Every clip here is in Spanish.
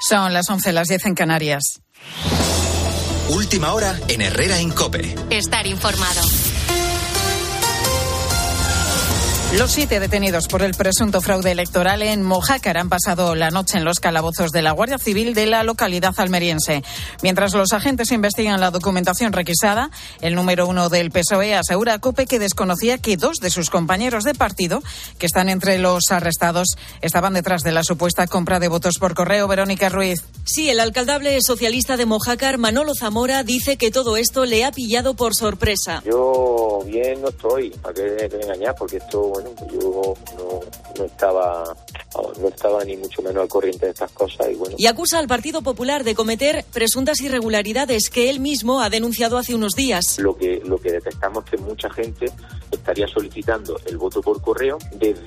Son las 11, las 10 en Canarias. Última hora en Herrera en COPE. Estar informado. Los 7 detenidos por el presunto fraude electoral en Mojácar han pasado la noche en los calabozos de la Guardia Civil de la localidad almeriense. Mientras los agentes investigan la documentación requisada, el número 1 del PSOE asegura a COPE que desconocía que 2 de sus compañeros de partido, que están entre los arrestados, estaban detrás de la supuesta compra de votos por correo. Verónica Ruiz. Sí, el alcaldable socialista de Mojácar, Manolo Zamora, dice que todo esto le ha pillado por sorpresa. Yo bien no estoy, ¿para qué te engañar? Porque esto, bueno, yo no estaba ni mucho menos al corriente de estas cosas y bueno. Y acusa al Partido Popular de cometer presuntas irregularidades que él mismo ha denunciado hace unos días. Lo que detectamos es que mucha gente estaría solicitando el voto por correo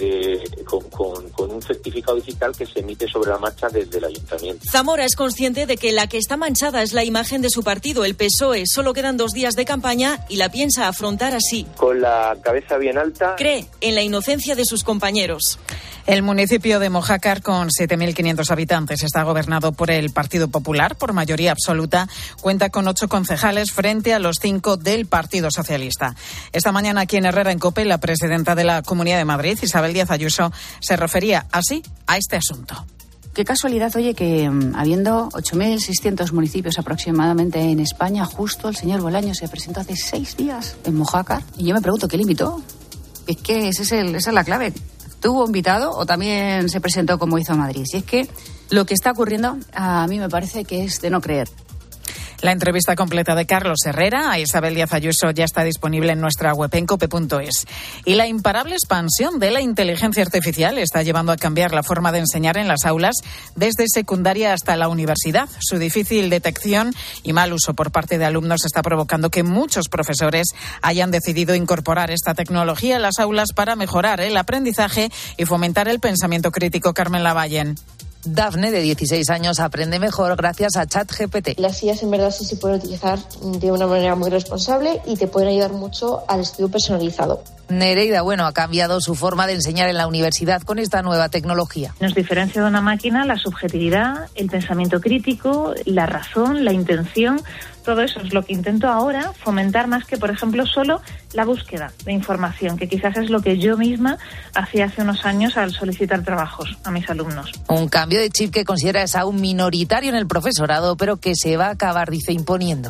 con un certificado digital que se emite sobre la marcha desde el ayuntamiento. Zamora es consciente de que la que está manchada es la imagen de su partido, el PSOE. Solo quedan 2 días de campaña y la piensa afrontar así. Con la cabeza bien alta. Cree en la inocencia de sus compañeros. El municipio de Mojácar, con 7.500 habitantes, está gobernado por el Partido Popular por mayoría absoluta. Cuenta con 8 concejales frente a los 5 del Partido Socialista. Esta mañana aquí en Herrera en COPE, la presidenta de la Comunidad de Madrid, Isabel Díaz Ayuso, se refería así a este asunto. Qué casualidad, oye, que habiendo 8.600 municipios aproximadamente en España, justo el señor Bolaños se presentó hace 6 días en Mojácar. Y yo me pregunto, ¿qué le invitó? Es que esa es la clave. ¿Tuvo invitado o también se presentó como hizo Madrid? Si es que lo que está ocurriendo a mí me parece que es de no creer. La entrevista completa de Carlos Herrera a Isabel Díaz Ayuso ya está disponible en nuestra web en cope.es. Y la imparable expansión de la inteligencia artificial está llevando a cambiar la forma de enseñar en las aulas desde secundaria hasta la universidad. Su difícil detección y mal uso por parte de alumnos está provocando que muchos profesores hayan decidido incorporar esta tecnología en las aulas para mejorar el aprendizaje y fomentar el pensamiento crítico. Carmen Lavallen. Dafne, de 16 años, aprende mejor gracias a ChatGPT. Las IAs en verdad sí se pueden utilizar de una manera muy responsable y te pueden ayudar mucho al estudio personalizado. Nereida Bueno ha cambiado su forma de enseñar en la universidad con esta nueva tecnología. Nos diferencia de una máquina la subjetividad, el pensamiento crítico, la razón, la intención. Todo eso es lo que intento ahora fomentar más que, por ejemplo, solo la búsqueda de información, que quizás es lo que yo misma hacía hace unos años al solicitar trabajos a mis alumnos. Un cambio de chip que considera es aún minoritario en el profesorado, pero que se va a acabar, dice, imponiendo.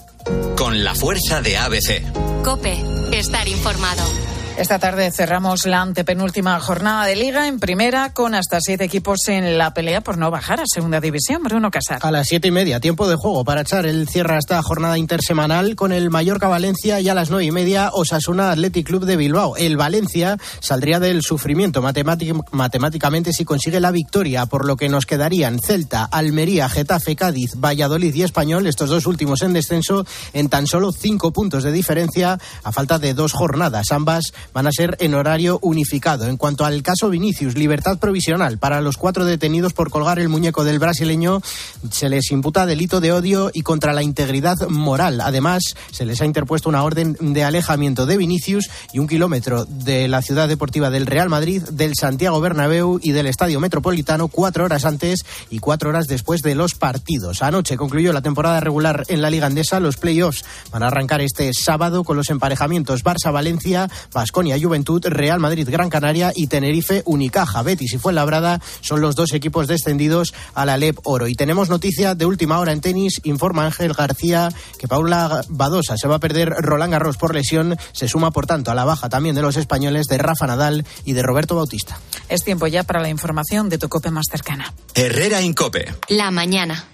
Con la fuerza de ABC. COPE. Estar informado. Esta tarde cerramos la antepenúltima jornada de Liga en Primera con hasta 7 equipos en la pelea por no bajar a Segunda División. Bruno Casar. A las 7:30, tiempo de juego para echar el cierre a esta jornada intersemanal con el Mallorca Valencia y a las 9:30 Osasuna Athletic Club de Bilbao. El Valencia saldría del sufrimiento matemáticamente si consigue la victoria, por lo que nos quedarían Celta, Almería, Getafe, Cádiz, Valladolid y Español, estos 2 últimos en descenso, en tan solo 5 puntos de diferencia a falta de 2 jornadas. Ambas van a ser en horario unificado. En cuanto al caso Vinicius, libertad provisional para los 4 detenidos por colgar el muñeco del brasileño. Se les imputa delito de odio y contra la integridad moral. Además, se les ha interpuesto una orden de alejamiento de Vinicius y 1 kilómetro de la ciudad deportiva del Real Madrid, del Santiago Bernabéu y del Estadio Metropolitano 4 horas antes y 4 horas después de los partidos. Anoche concluyó la temporada regular en la Liga Endesa. Los playoffs van a arrancar este sábado con los emparejamientos Barça-Valencia, Baskonia Juventud, Real Madrid Gran Canaria y Tenerife Unicaja. Betis y Fuenlabrada son los 2 equipos descendidos a la LEP Oro. Y tenemos noticia de última hora en tenis. Informa Ángel García que Paula Badosa se va a perder Roland Garros por lesión. Se suma, por tanto, a la baja también de los españoles de Rafa Nadal y de Roberto Bautista. Es tiempo ya para la información de tu COPE más cercana. Herrera en COPE. La mañana.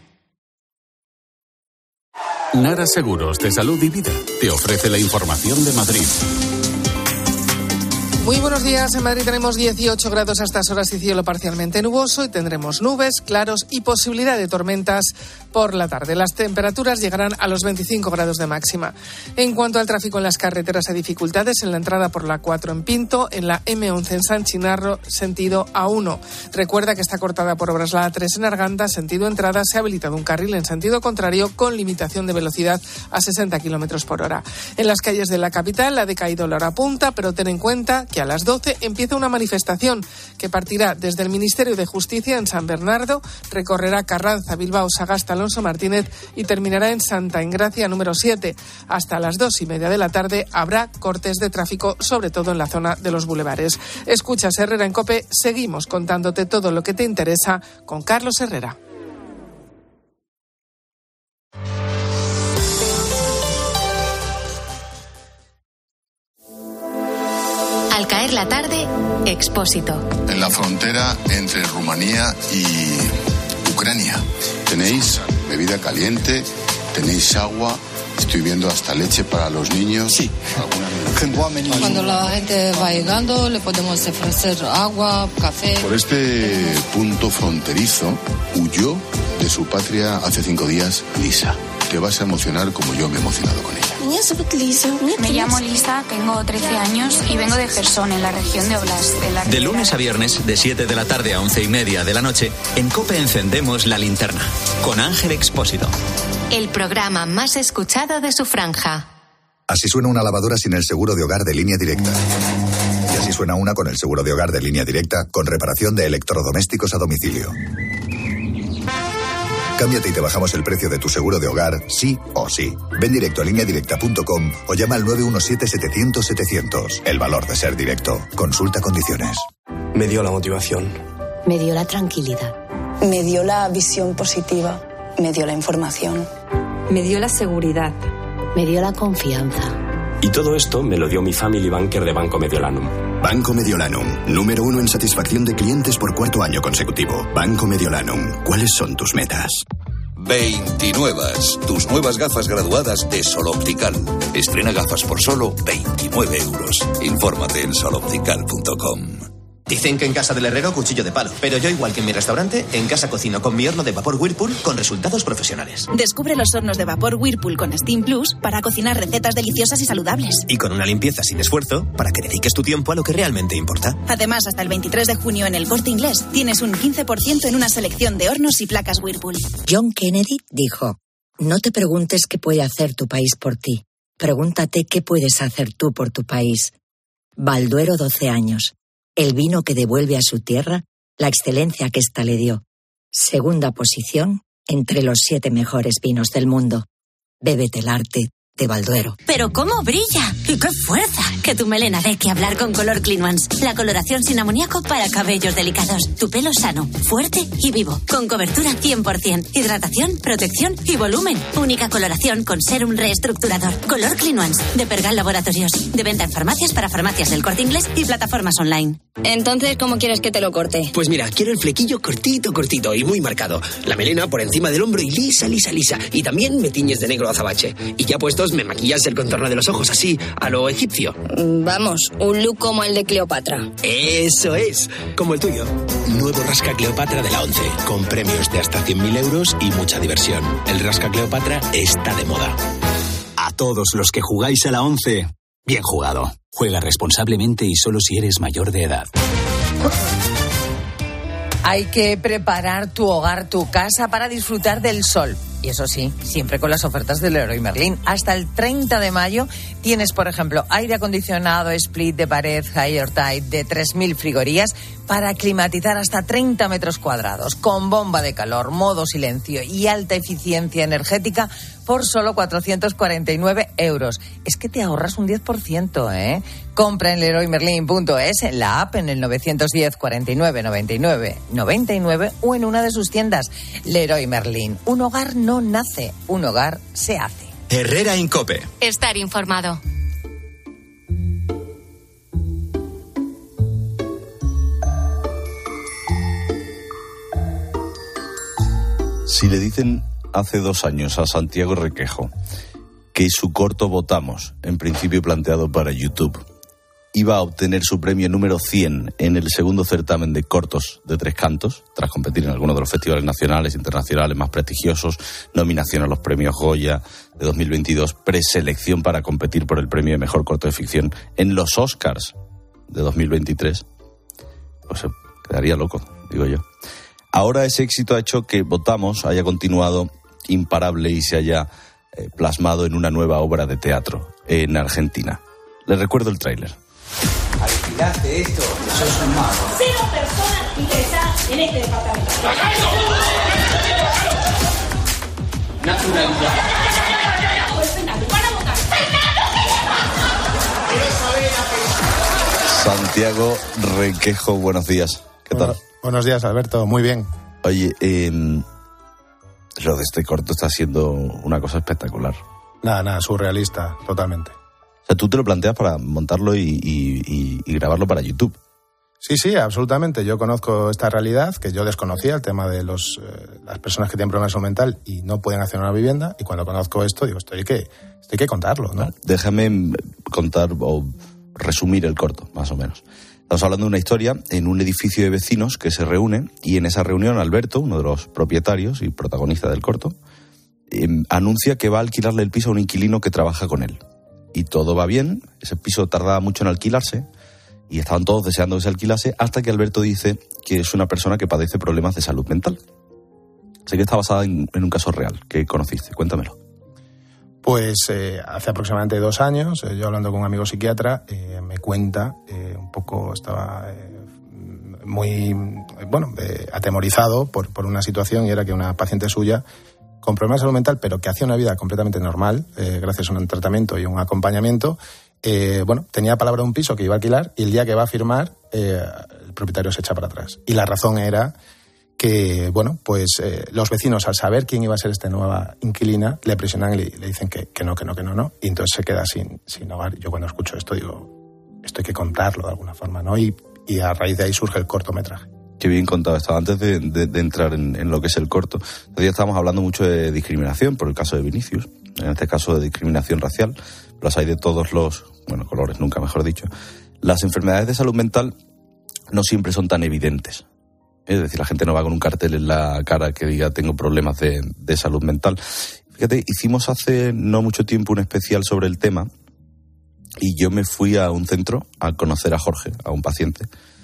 Nara Seguros de Salud y Vida te ofrece la información de Madrid. Muy buenos días. En Madrid tenemos 18 grados a estas horas y cielo parcialmente nuboso y tendremos nubes, claros y posibilidad de tormentas por la tarde. Las temperaturas llegarán a los 25 grados de máxima. En cuanto al tráfico en las carreteras, hay dificultades en la entrada por la 4 en Pinto, en la M11 en San Chinarro, sentido A1. Recuerda que está cortada por obras la A3 en Arganda, sentido entrada. Se ha habilitado un carril en sentido contrario con limitación de velocidad a 60 kilómetros por hora. En las calles de la capital ha decaído la hora punta, pero ten en cuenta que a las 12 empieza una manifestación que partirá desde el Ministerio de Justicia en San Bernardo, recorrerá Carranza, Bilbao, Sagasta, Alonso Martínez y terminará en Santa Engracia número 7. Hasta las 2:30 de la tarde habrá cortes de tráfico, sobre todo en la zona de los bulevares. Escuchas Herrera en COPE, seguimos contándote todo lo que te interesa con Carlos Herrera. Al caer la tarde, Expósito. En la frontera entre Rumanía y Ucrania. Tenéis bebida caliente, tenéis agua, estoy viendo hasta leche para los niños. Sí. Cuando la gente va llegando, le podemos ofrecer agua, café. Por este punto fronterizo huyó de su patria hace 5 días Lisa. Te vas a emocionar como yo me he emocionado con ella. Me llamo Lisa, tengo 13 años y vengo de Jersón, en la región de Oblast. De lunes a viernes, de 7 de la tarde a 11:30 de la noche, en COPE encendemos la linterna, con Ángel Expósito. El programa más escuchado de su franja. Así suena una lavadora sin el seguro de hogar de Línea Directa. Y así suena una con el seguro de hogar de Línea Directa, con reparación de electrodomésticos a domicilio. Cámbiate y te bajamos el precio de tu seguro de hogar, sí o sí. Ven directo a lineadirecta.com o llama al 917-700-700. El valor de ser directo. Consulta condiciones. Me dio la motivación. Me dio la tranquilidad. Me dio la visión positiva. Me dio la información. Me dio la seguridad. Me dio la confianza. Y todo esto me lo dio mi Family Banker de Banco Mediolanum. Banco Mediolanum, número 1 en satisfacción de clientes por 4º año consecutivo. Banco Mediolanum, ¿cuáles son tus metas? 29. Tus nuevas gafas graduadas de Sol Optical. Estrena gafas por solo 29 euros. Infórmate en soloptical.com. Dicen que en casa del herrero cuchillo de palo, pero yo, igual que en mi restaurante, en casa cocino con mi horno de vapor Whirlpool con resultados profesionales. Descubre los hornos de vapor Whirlpool con Steam Plus para cocinar recetas deliciosas y saludables. Y con una limpieza sin esfuerzo para que dediques tu tiempo a lo que realmente importa. Además, hasta el 23 de junio en El Corte Inglés tienes un 15% en una selección de hornos y placas Whirlpool. John Kennedy dijo: no te preguntes qué puede hacer tu país por ti. Pregúntate qué puedes hacer tú por tu país. Balduero 12 años. El vino que devuelve a su tierra la excelencia que ésta le dio. Segunda posición entre los 7 mejores vinos del mundo. Bébete el arte de Balduero. ¡Pero cómo brilla! ¡Y qué fuerza! Que tu melena dé que hablar con Color Clean Ones. La coloración sin amoníaco para cabellos delicados. Tu pelo sano, fuerte y vivo. Con cobertura 100%. Hidratación, protección y volumen. Única coloración con serum reestructurador. Color Clean Ones. De Pergal Laboratorios. De venta en farmacias para farmacias del Corte Inglés y plataformas online. Entonces, ¿cómo quieres que te lo corte? Pues mira, quiero el flequillo cortito, cortito y muy marcado. La melena por encima del hombro y lisa, lisa, lisa. Y también me tiñes de negro azabache. Y ya puestos me maquillas el contorno de los ojos así, a lo egipcio. Vamos, un look como el de Cleopatra. Eso es, como el tuyo. Nuevo Rasca Cleopatra de la 11, con premios de hasta 100.000 euros y mucha diversión. El Rasca Cleopatra está de moda. A todos los que jugáis a la 11, bien jugado. Juega responsablemente y solo si eres mayor de edad. Hay que preparar tu hogar, tu casa para disfrutar del sol. Y eso sí, siempre con las ofertas del Leroy Merlin. Hasta el 30 de mayo tienes, por ejemplo, aire acondicionado split de pared Higher Tide de 3.000 frigorías para climatizar hasta 30 metros cuadrados, con bomba de calor, modo silencio y alta eficiencia energética por solo 449 euros. Es que te ahorras un 10%, ¿eh? Compra en leroymerlin.es, en la app, en el 910 49 99 99 o en una de sus tiendas. Leroy Merlin, un hogar no nace, un hogar se hace. Herrera en COPE. Estar informado. Si le dicen hace 2 años a Santiago Requejo que su corto Votamos, en principio planteado para YouTube, iba a obtener su premio número 100 en el segundo certamen de cortos de Tres Cantos, tras competir en algunos de los festivales nacionales e internacionales más prestigiosos, nominación a los premios Goya de 2022, preselección para competir por el premio de mejor corto de ficción en los Oscars de 2023, pues se quedaría loco, digo yo. Ahora ese éxito ha hecho que Votamos haya continuado imparable y se haya plasmado en una nueva obra de teatro en Argentina. Les recuerdo el tráiler. Alquilaste esto, sos un mago. 0 personas interesadas en este departamento. Naturalidad. Santiago Requejo, buenos días. ¿Qué tal? Buenos días, Alberto. Muy bien. Oye, lo de este corto está siendo una cosa espectacular. Nada, surrealista, totalmente. O sea, tú te lo planteas para montarlo y grabarlo para YouTube. Sí, absolutamente. Yo conozco esta realidad, que yo desconocía, el tema de las personas que tienen problemas de salud mental y no pueden acceder a una vivienda, y cuando conozco esto, digo, esto hay que contarlo, ¿no? Déjame contar o resumir el corto, más o menos. Estamos hablando de una historia en un edificio de vecinos que se reúnen, y en esa reunión Alberto, uno de los propietarios y protagonista del corto, anuncia que va a alquilarle el piso a un inquilino que trabaja con él. Y todo va bien, ese piso tardaba mucho en alquilarse y estaban todos deseando que se alquilase, hasta que Alberto dice que es una persona que padece problemas de salud mental. Sé que está basada en un caso real que conociste, cuéntamelo. Pues hace aproximadamente 2 años, yo hablando con un amigo psiquiatra, me cuenta, un poco estaba muy atemorizado por una situación, y era que una paciente suya con problemas de salud mental, pero que hacía una vida completamente normal, gracias a un tratamiento y un acompañamiento, tenía palabra de un piso que iba a alquilar, y el día que va a firmar, el propietario se echa para atrás. Y la razón era que, los vecinos, al saber quién iba a ser esta nueva inquilina, le presionan y le dicen que no. Y entonces se queda sin hogar. Yo cuando escucho esto digo, esto hay que contarlo de alguna forma, ¿no? Y a raíz de ahí surge el cortometraje. Qué bien contado esto. Antes de entrar en lo que es el corto, todavía estábamos hablando mucho de discriminación, por el caso de Vinicius, en este caso de discriminación racial, los hay de todos los, colores, nunca mejor dicho. Las enfermedades de salud mental no siempre son tan evidentes. Es decir, la gente no va con un cartel en la cara que diga tengo problemas de salud mental. Fíjate, hicimos hace no mucho tiempo un especial sobre el tema, y yo me fui a un centro a conocer a Jorge, a un paciente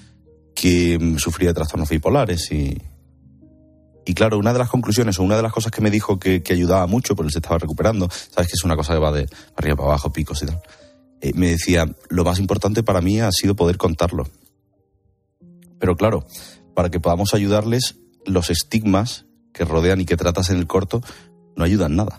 que sufría de trastornos bipolares, y claro, una de las conclusiones o una de las cosas que me dijo que ayudaba mucho, porque él se estaba recuperando, sabes que es una cosa que va de arriba para abajo, picos y tal, me decía, lo más importante para mí ha sido poder contarlo. Pero claro, para que podamos ayudarles, los estigmas que rodean y que tratas en el corto no ayudan nada.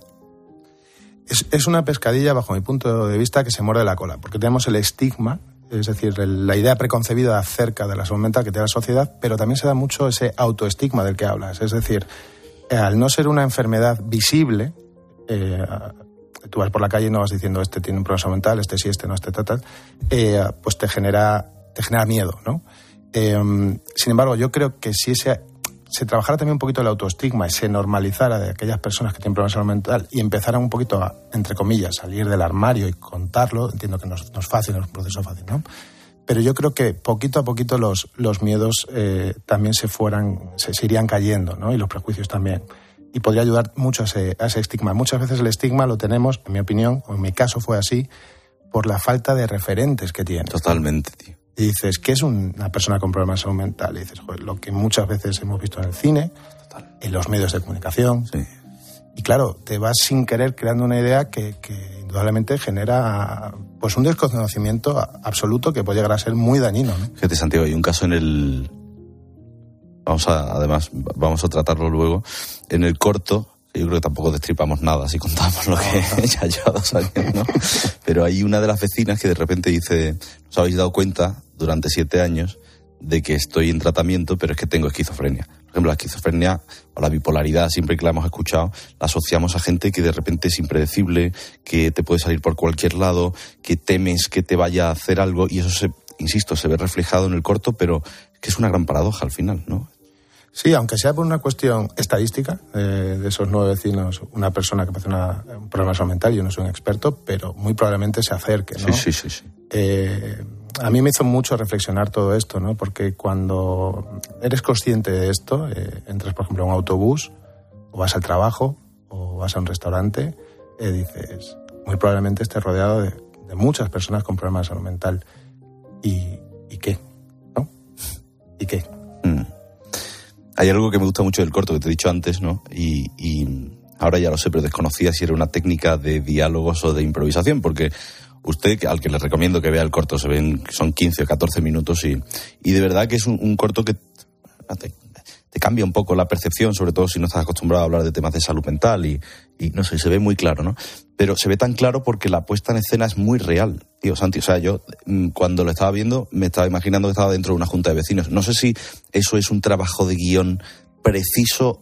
Es una pescadilla, bajo mi punto de vista, que se muerde la cola, porque tenemos el estigma, es decir, la idea preconcebida acerca de la salud mental que tiene la sociedad, pero también se da mucho ese autoestigma del que hablas. Es decir, al no ser una enfermedad visible, tú vas por la calle y no vas diciendo este tiene un problema de salud mental, este sí, este no, este tal, pues te genera miedo, ¿no? Sin embargo, yo creo que si se trabajara también un poquito el autoestigma y se normalizara de aquellas personas que tienen problemas de salud mental y empezaran un poquito a, entre comillas, salir del armario y contarlo, entiendo que no es fácil, no es un proceso fácil, ¿no? Pero yo creo que poquito a poquito los miedos también se irían cayendo, ¿no? Y los prejuicios también. Y podría ayudar mucho a ese estigma. Muchas veces el estigma lo tenemos, en mi opinión, o en mi caso fue así, por la falta de referentes que tiene. Totalmente, tío. Y dices, ¿qué es una persona con problemas de salud mental? Y dices, joder, lo que muchas veces hemos visto en el cine, en los medios de comunicación. Sí. Y claro, te vas sin querer creando una idea que indudablemente genera pues un desconocimiento absoluto que puede llegar a ser muy dañino, ¿no? Fíjate, Santiago, hay un caso en el... Vamos a tratarlo luego. En el corto, yo creo que tampoco destripamos nada si contamos lo que ya lleva 2 años, ¿no? Pero hay una de las vecinas que de repente dice, ¿os habéis dado cuenta durante 7 años de que estoy en tratamiento, pero es que tengo esquizofrenia? Por ejemplo, la esquizofrenia o la bipolaridad, siempre que la hemos escuchado, la asociamos a gente que de repente es impredecible, que te puede salir por cualquier lado, que temes que te vaya a hacer algo, y eso se ve reflejado en el corto, pero que es una gran paradoja al final, ¿no? Sí, aunque sea por una cuestión estadística, de esos 9 vecinos, una persona que padece un problema de salud mental, yo no soy un experto, pero muy probablemente se acerque, ¿no? Sí. a mí me hizo mucho reflexionar todo esto, ¿no? Porque cuando eres consciente de esto, entras, por ejemplo, a un autobús, o vas al trabajo, o vas a un restaurante, dices, muy probablemente estés rodeado de muchas personas con problemas de salud mental. ¿Y qué? ¿No? ¿Y qué? Hay algo que me gusta mucho del corto que te he dicho antes, ¿no? Y ahora ya lo sé, pero desconocía si era una técnica de diálogos o de improvisación, porque usted, al que le recomiendo que vea el corto, son 15 o 14 minutos y de verdad que es un corto que te cambia un poco la percepción, sobre todo si no estás acostumbrado a hablar de temas de salud mental y no sé, se ve muy claro, ¿no? Pero se ve tan claro porque la puesta en escena es muy real, tío Santi. O sea, yo cuando lo estaba viendo me estaba imaginando que estaba dentro de una junta de vecinos. No sé si eso es un trabajo de guión preciso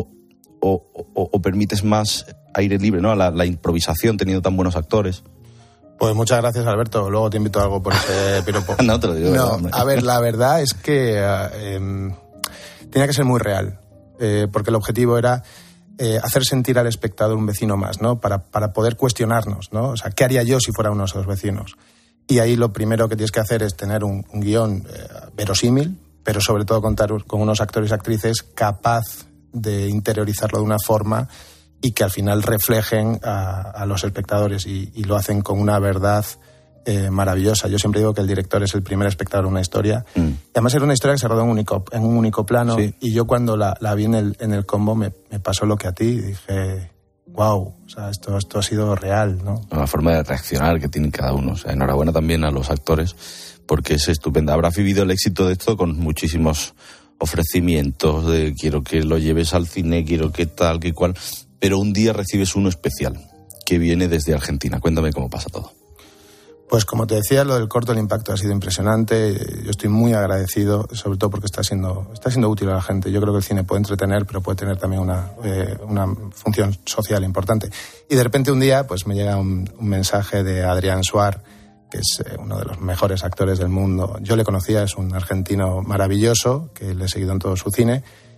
o permites más aire libre, ¿no? A la improvisación teniendo tan buenos actores. Pues muchas gracias, Alberto. Luego te invito a algo por ese piropo. No, te lo digo. No, a ver, la verdad es que tenía que ser muy real, porque el objetivo era hacer sentir al espectador un vecino más, ¿no? Para poder cuestionarnos, ¿no? O sea, ¿qué haría yo si fuera uno de esos vecinos? Y ahí lo primero que tienes que hacer es tener un guión verosímil, pero sobre todo contar con unos actores y actrices capaz de interiorizarlo de una forma y que al final reflejen a los espectadores y lo hacen con una verdad maravillosa. Yo siempre digo que el director es el primer espectador de una historia. Y además era una historia que se rodó en un único plano. Sí. Y yo cuando la vi en el combo me pasó lo que a ti. Dije, wow, o sea, esto ha sido real, ¿no? La forma de reaccionar que tiene cada uno. O sea, enhorabuena también a los actores porque es estupenda. Habrás vivido el éxito de esto con muchísimos ofrecimientos de quiero que lo lleves al cine, quiero que tal, que cual. Pero un día recibes uno especial que viene desde Argentina. Cuéntame cómo pasa todo. Pues como te decía, lo del corto, el impacto ha sido impresionante. Yo estoy muy agradecido, sobre todo porque está siendo útil a la gente. Yo creo que el cine puede entretener, pero puede tener también una función social importante. Y de repente un día pues me llega un mensaje de Adrián Suar, que es uno de los mejores actores del mundo. Yo le conocía, es un argentino maravilloso, que le he seguido en todo su cine,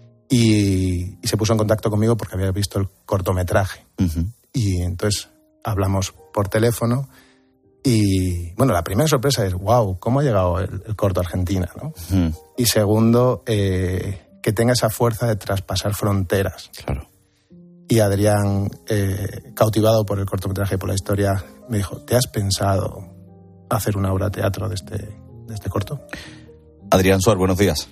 y se puso en contacto conmigo porque había visto el cortometraje. Uh-huh. Y entonces hablamos por teléfono. Y bueno, la primera sorpresa es, wow, ¿cómo ha llegado el corto a Argentina, ¿no? Y segundo, que tenga esa fuerza de traspasar fronteras. Claro. Y Adrián, cautivado por el cortometraje y por la historia, me dijo, ¿te has pensado hacer una obra de teatro de este corto? Adrián Suar, buenos días.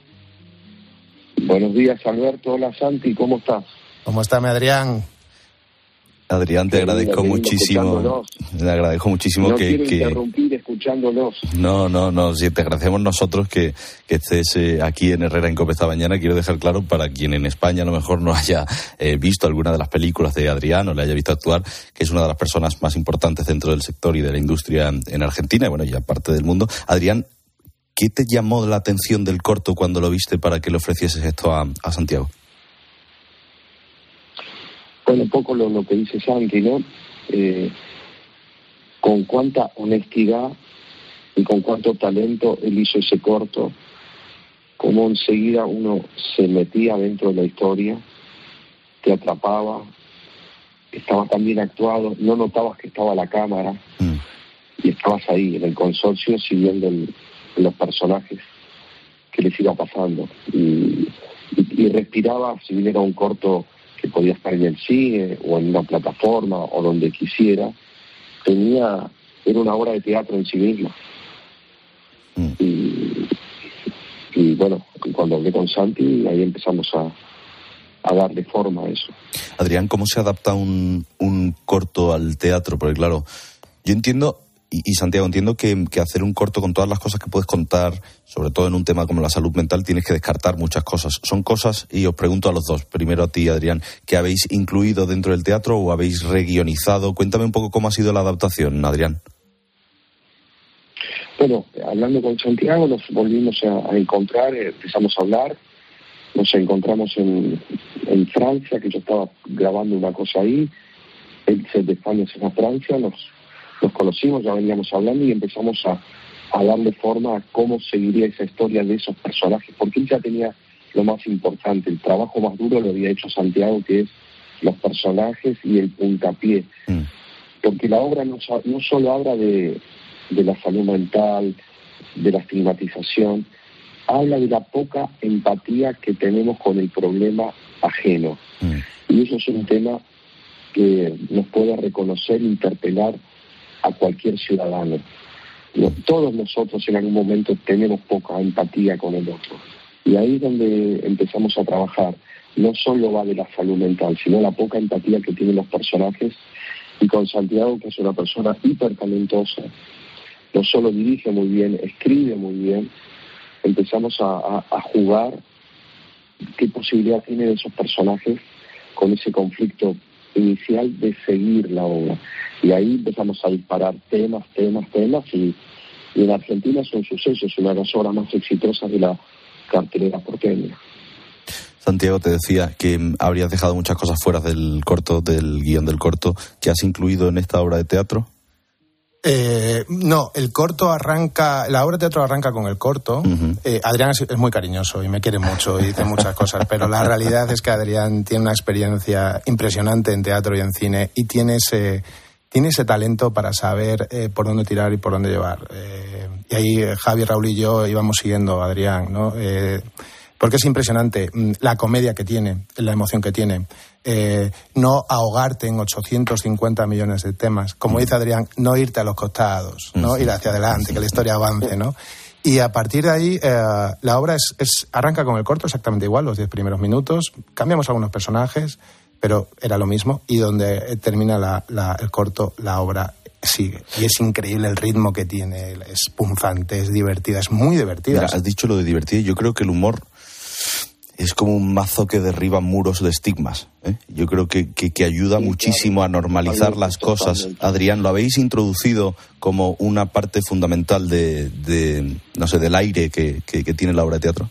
Buenos días, Alberto. Hola, Santi, ¿cómo estás? ¿Cómo está, mi Adrián? Adrián, te agradezco muchísimo. Te agradezco muchísimo no quiero interrumpir escuchándolos. No, si te agradecemos nosotros que estés aquí en Herrera en COPE esta mañana. Quiero dejar claro, para quien en España a lo mejor no haya visto alguna de las películas de Adrián o le haya visto actuar, que es una de las personas más importantes dentro del sector y de la industria en Argentina, y bueno, y aparte del mundo. Adrián, ¿qué te llamó la atención del corto cuando lo viste para que le ofrecieses esto a Santiago? Bueno, un poco lo que dice Santi, ¿no? Con cuánta honestidad y con cuánto talento él hizo ese corto, cómo enseguida uno se metía dentro de la historia, te atrapaba, estaba tan bien actuado, no notabas que estaba la cámara y estabas ahí en el consorcio siguiendo los personajes que les iba pasando y respiraba, si bien era un corto que podía estar en el cine o en una plataforma o donde quisiera, era una obra de teatro en sí misma. Y bueno, cuando hablé con Santi, ahí empezamos a darle forma a eso. Adrián, ¿cómo se adapta un corto al teatro? Porque claro, yo entiendo, y Santiago, entiendo que hacer un corto con todas las cosas que puedes contar, sobre todo en un tema como la salud mental, tienes que descartar muchas cosas. Son cosas, y os pregunto a los dos, primero a ti, Adrián, ¿que habéis incluido dentro del teatro o habéis reguionizado? Cuéntame un poco cómo ha sido la adaptación, Adrián. Bueno, hablando con Santiago, nos volvimos a encontrar, empezamos a hablar, nos encontramos en Francia, que yo estaba grabando una cosa ahí, él se de España se fue a Francia, nos conocimos, ya veníamos hablando y empezamos a darle forma a cómo seguiría esa historia de esos personajes, porque él ya tenía lo más importante, el trabajo más duro lo había hecho Santiago, que es los personajes y el puntapié, porque la obra no solo habla de la salud mental, de la estigmatización, habla de la poca empatía que tenemos con el problema ajeno. Y eso es un tema que nos puede reconocer, interpelar a cualquier ciudadano. Todos nosotros en algún momento tenemos poca empatía con el otro. Y ahí es donde empezamos a trabajar. No solo va de la salud mental, sino la poca empatía que tienen los personajes. Y con Santiago, que es una persona hiper talentosa, no solo dirige muy bien, escribe muy bien, empezamos a jugar qué posibilidad tienen esos personajes con ese conflicto inicial de seguir la obra. Y ahí empezamos a disparar temas, y en Argentina es un suceso, es una de las obras más exitosas de la cartelera porteña. Santiago, te decía que habrías dejado muchas cosas fuera del corto, del guión del corto, que has incluido en esta obra de teatro. No, el corto arranca, la obra de teatro arranca con el corto. Adrián es muy cariñoso y me quiere mucho y dice muchas cosas, pero la realidad es que Adrián tiene una experiencia impresionante en teatro y en cine y tiene ese talento para saber por dónde tirar y por dónde llevar. Y ahí Javi, Raúl y yo íbamos siguiendo a Adrián, ¿no? Porque es impresionante la comedia que tiene, la emoción que tiene. No ahogarte en 850 millones de temas. Como dice Adrián, no irte a los costados, ¿no? Ir hacia adelante, que la historia avance, ¿no? Y a partir de ahí, la obra arranca con el corto exactamente igual, los 10 primeros minutos. Cambiamos algunos personajes, pero era lo mismo. Y donde termina el corto, la obra sigue. Y es increíble el ritmo que tiene. Es punzante, es divertida, es muy divertida. Mira, has dicho lo de divertida. Yo creo que el humor es como un mazo que derriba muros de estigmas, ¿eh? Yo creo que ayuda muchísimo a normalizar las cosas. Adrián, ¿lo habéis introducido como una parte fundamental del aire que tiene la obra de teatro?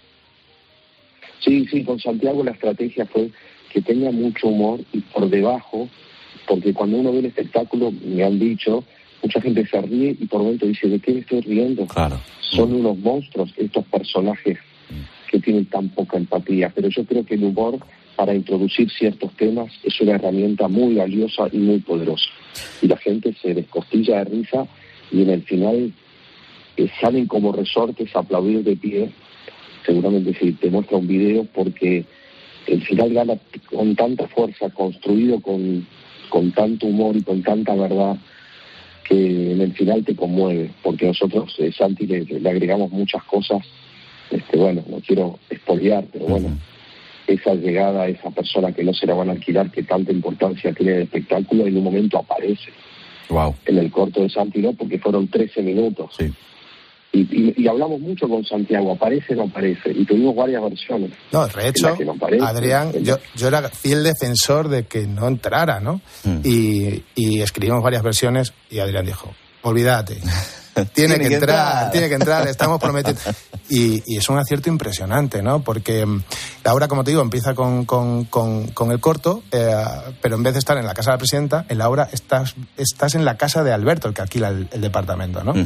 Sí, con Santiago la estrategia fue que tenga mucho humor y por debajo, porque cuando uno ve el espectáculo, me han dicho, mucha gente se ríe y por momento dice, ¿de qué me estoy riendo? Claro. Son unos monstruos estos personajes que tienen tan poca empatía, pero yo creo que el humor para introducir ciertos temas es una herramienta muy valiosa y muy poderosa. Y la gente se descostilla de risa y en el final salen como resortes a aplaudir de pie. Seguramente si te muestra un video, porque el final gana con tanta fuerza, construido con tanto humor y con tanta verdad, que en el final te conmueve, porque nosotros, Santi, le agregamos muchas cosas. Bueno, no quiero espolear, pero bueno, esa llegada a esa persona que no se la van a alquilar, que tanta importancia tiene el espectáculo, en un momento aparece. Wow. En el corto de Santi, ¿no? Porque fueron 13 minutos. Sí. Y hablamos mucho con Santiago, aparece, no aparece, y tuvimos varias versiones. No, de hecho, no aparece, Adrián, yo era fiel defensor de que no entrara, ¿no? Y escribimos varias versiones y Adrián dijo, olvídate. Tiene que entrar, estamos prometiendo. Y es un acierto impresionante, ¿no? Porque la obra, como te digo, empieza con el corto, pero en vez de estar en la casa de la presidenta, en la obra estás en la casa de Alberto, el que alquila el departamento, ¿no?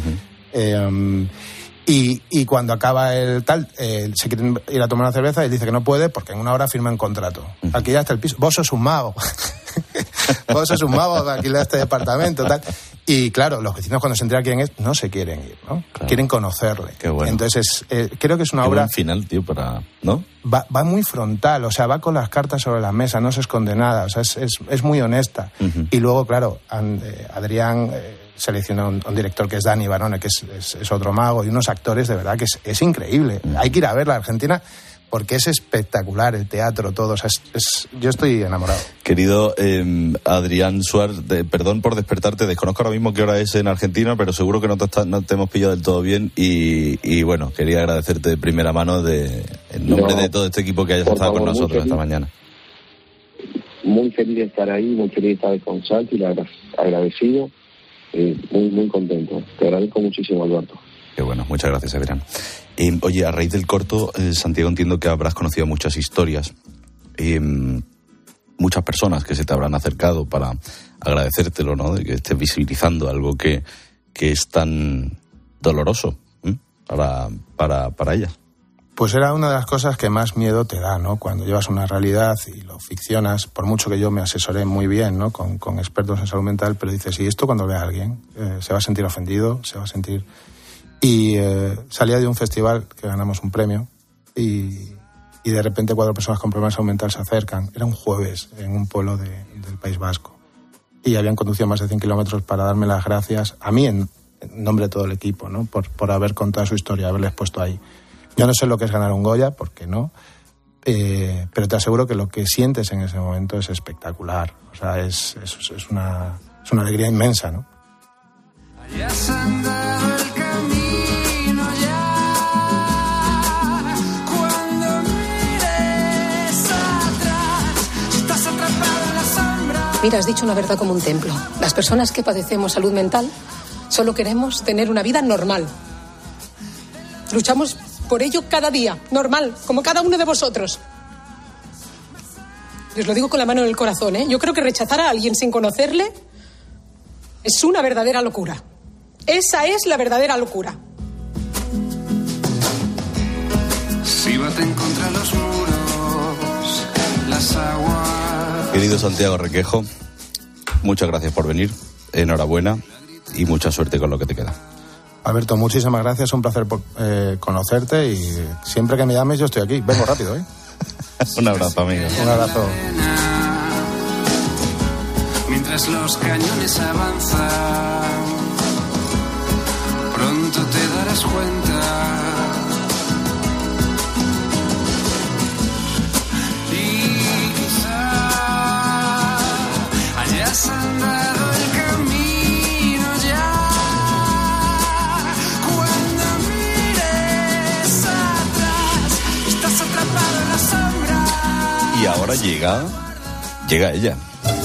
Y cuando acaba el tal, se quieren ir a tomar una cerveza y él dice que no puede porque en una hora firma un contrato. Aquí ya está el piso. Vos sos un mago. Vos sos un mago que alquila este departamento, tal. Y claro, los vecinos cuando se enteran quién es, no se quieren ir, ¿no? Claro. Quieren conocerle. Qué bueno. Entonces, creo que es una obra... Buen final, tío, ¿no? Va muy frontal, o sea, va con las cartas sobre la mesa, no se esconde nada, o sea, es muy honesta. Y luego, claro, Adrián selecciona un director que es Dani Barone, que es otro mago, y unos actores, de verdad, que es increíble. Hay que ir a verla, Argentina, porque es espectacular el teatro, todo. O sea, yo estoy enamorado. Querido Adrián Suárez, perdón por despertarte, desconozco ahora mismo qué hora es en Argentina, pero seguro que no te hemos pillado del todo bien y bueno, quería agradecerte de primera mano en nombre de todo este equipo que hayas estado con nosotros esta mañana. Muy feliz de estar ahí, muy feliz de estar con Santi, agradecido, muy contento. Te agradezco muchísimo, Alberto. Qué bueno, muchas gracias, Adrián. Oye, a raíz del corto, Santiago, entiendo que habrás conocido muchas historias, muchas personas que se te habrán acercado para agradecértelo, ¿no? De que estés visibilizando algo que es tan doloroso para ellas. Pues era una de las cosas que más miedo te da, ¿no? Cuando llevas una realidad y lo ficcionas, por mucho que yo me asesoré muy bien, ¿no? Con expertos en salud mental, pero dices, ¿y esto cuando vea a alguien? ¿Se va a sentir ofendido? ¿Se va a sentir...? Y salía de un festival que ganamos un premio y de repente 4 personas con problemas mental se acercan. Era un jueves en un pueblo del País Vasco y habían conducido más de 100 kilómetros para darme las gracias a mí en nombre de todo el equipo, ¿no? Por haber contado su historia, haberles puesto ahí. Yo no sé lo que es ganar un Goya, porque no, pero te aseguro que lo que sientes en ese momento es espectacular. O sea, es una alegría inmensa, ¿no? Hayas andado el camino ya, cuando mires atrás, estás atrapado en la sombra. Mira, has dicho una verdad como un templo. Las personas que padecemos salud mental solo queremos tener una vida normal. Luchamos por ello cada día, normal, como cada uno de vosotros. Y os lo digo con la mano en el corazón, ¿eh? Yo creo que rechazar a alguien sin conocerle es una verdadera locura. Esa es la verdadera locura. Si baten contra los muros, las aguas. Querido Santiago Requejo, muchas gracias por venir, enhorabuena y mucha suerte con lo que te queda. Alberto, muchísimas gracias, un placer conocerte y siempre que me llames yo estoy aquí. Vengo rápido, ¿eh? Un abrazo, amigo. Un abrazo. Mientras los cañones avanzan, pronto te darás cuenta. Y quizá hayas andado el camino ya, cuando mires atrás, estás atrapado en la sombra. Y ahora llega ella.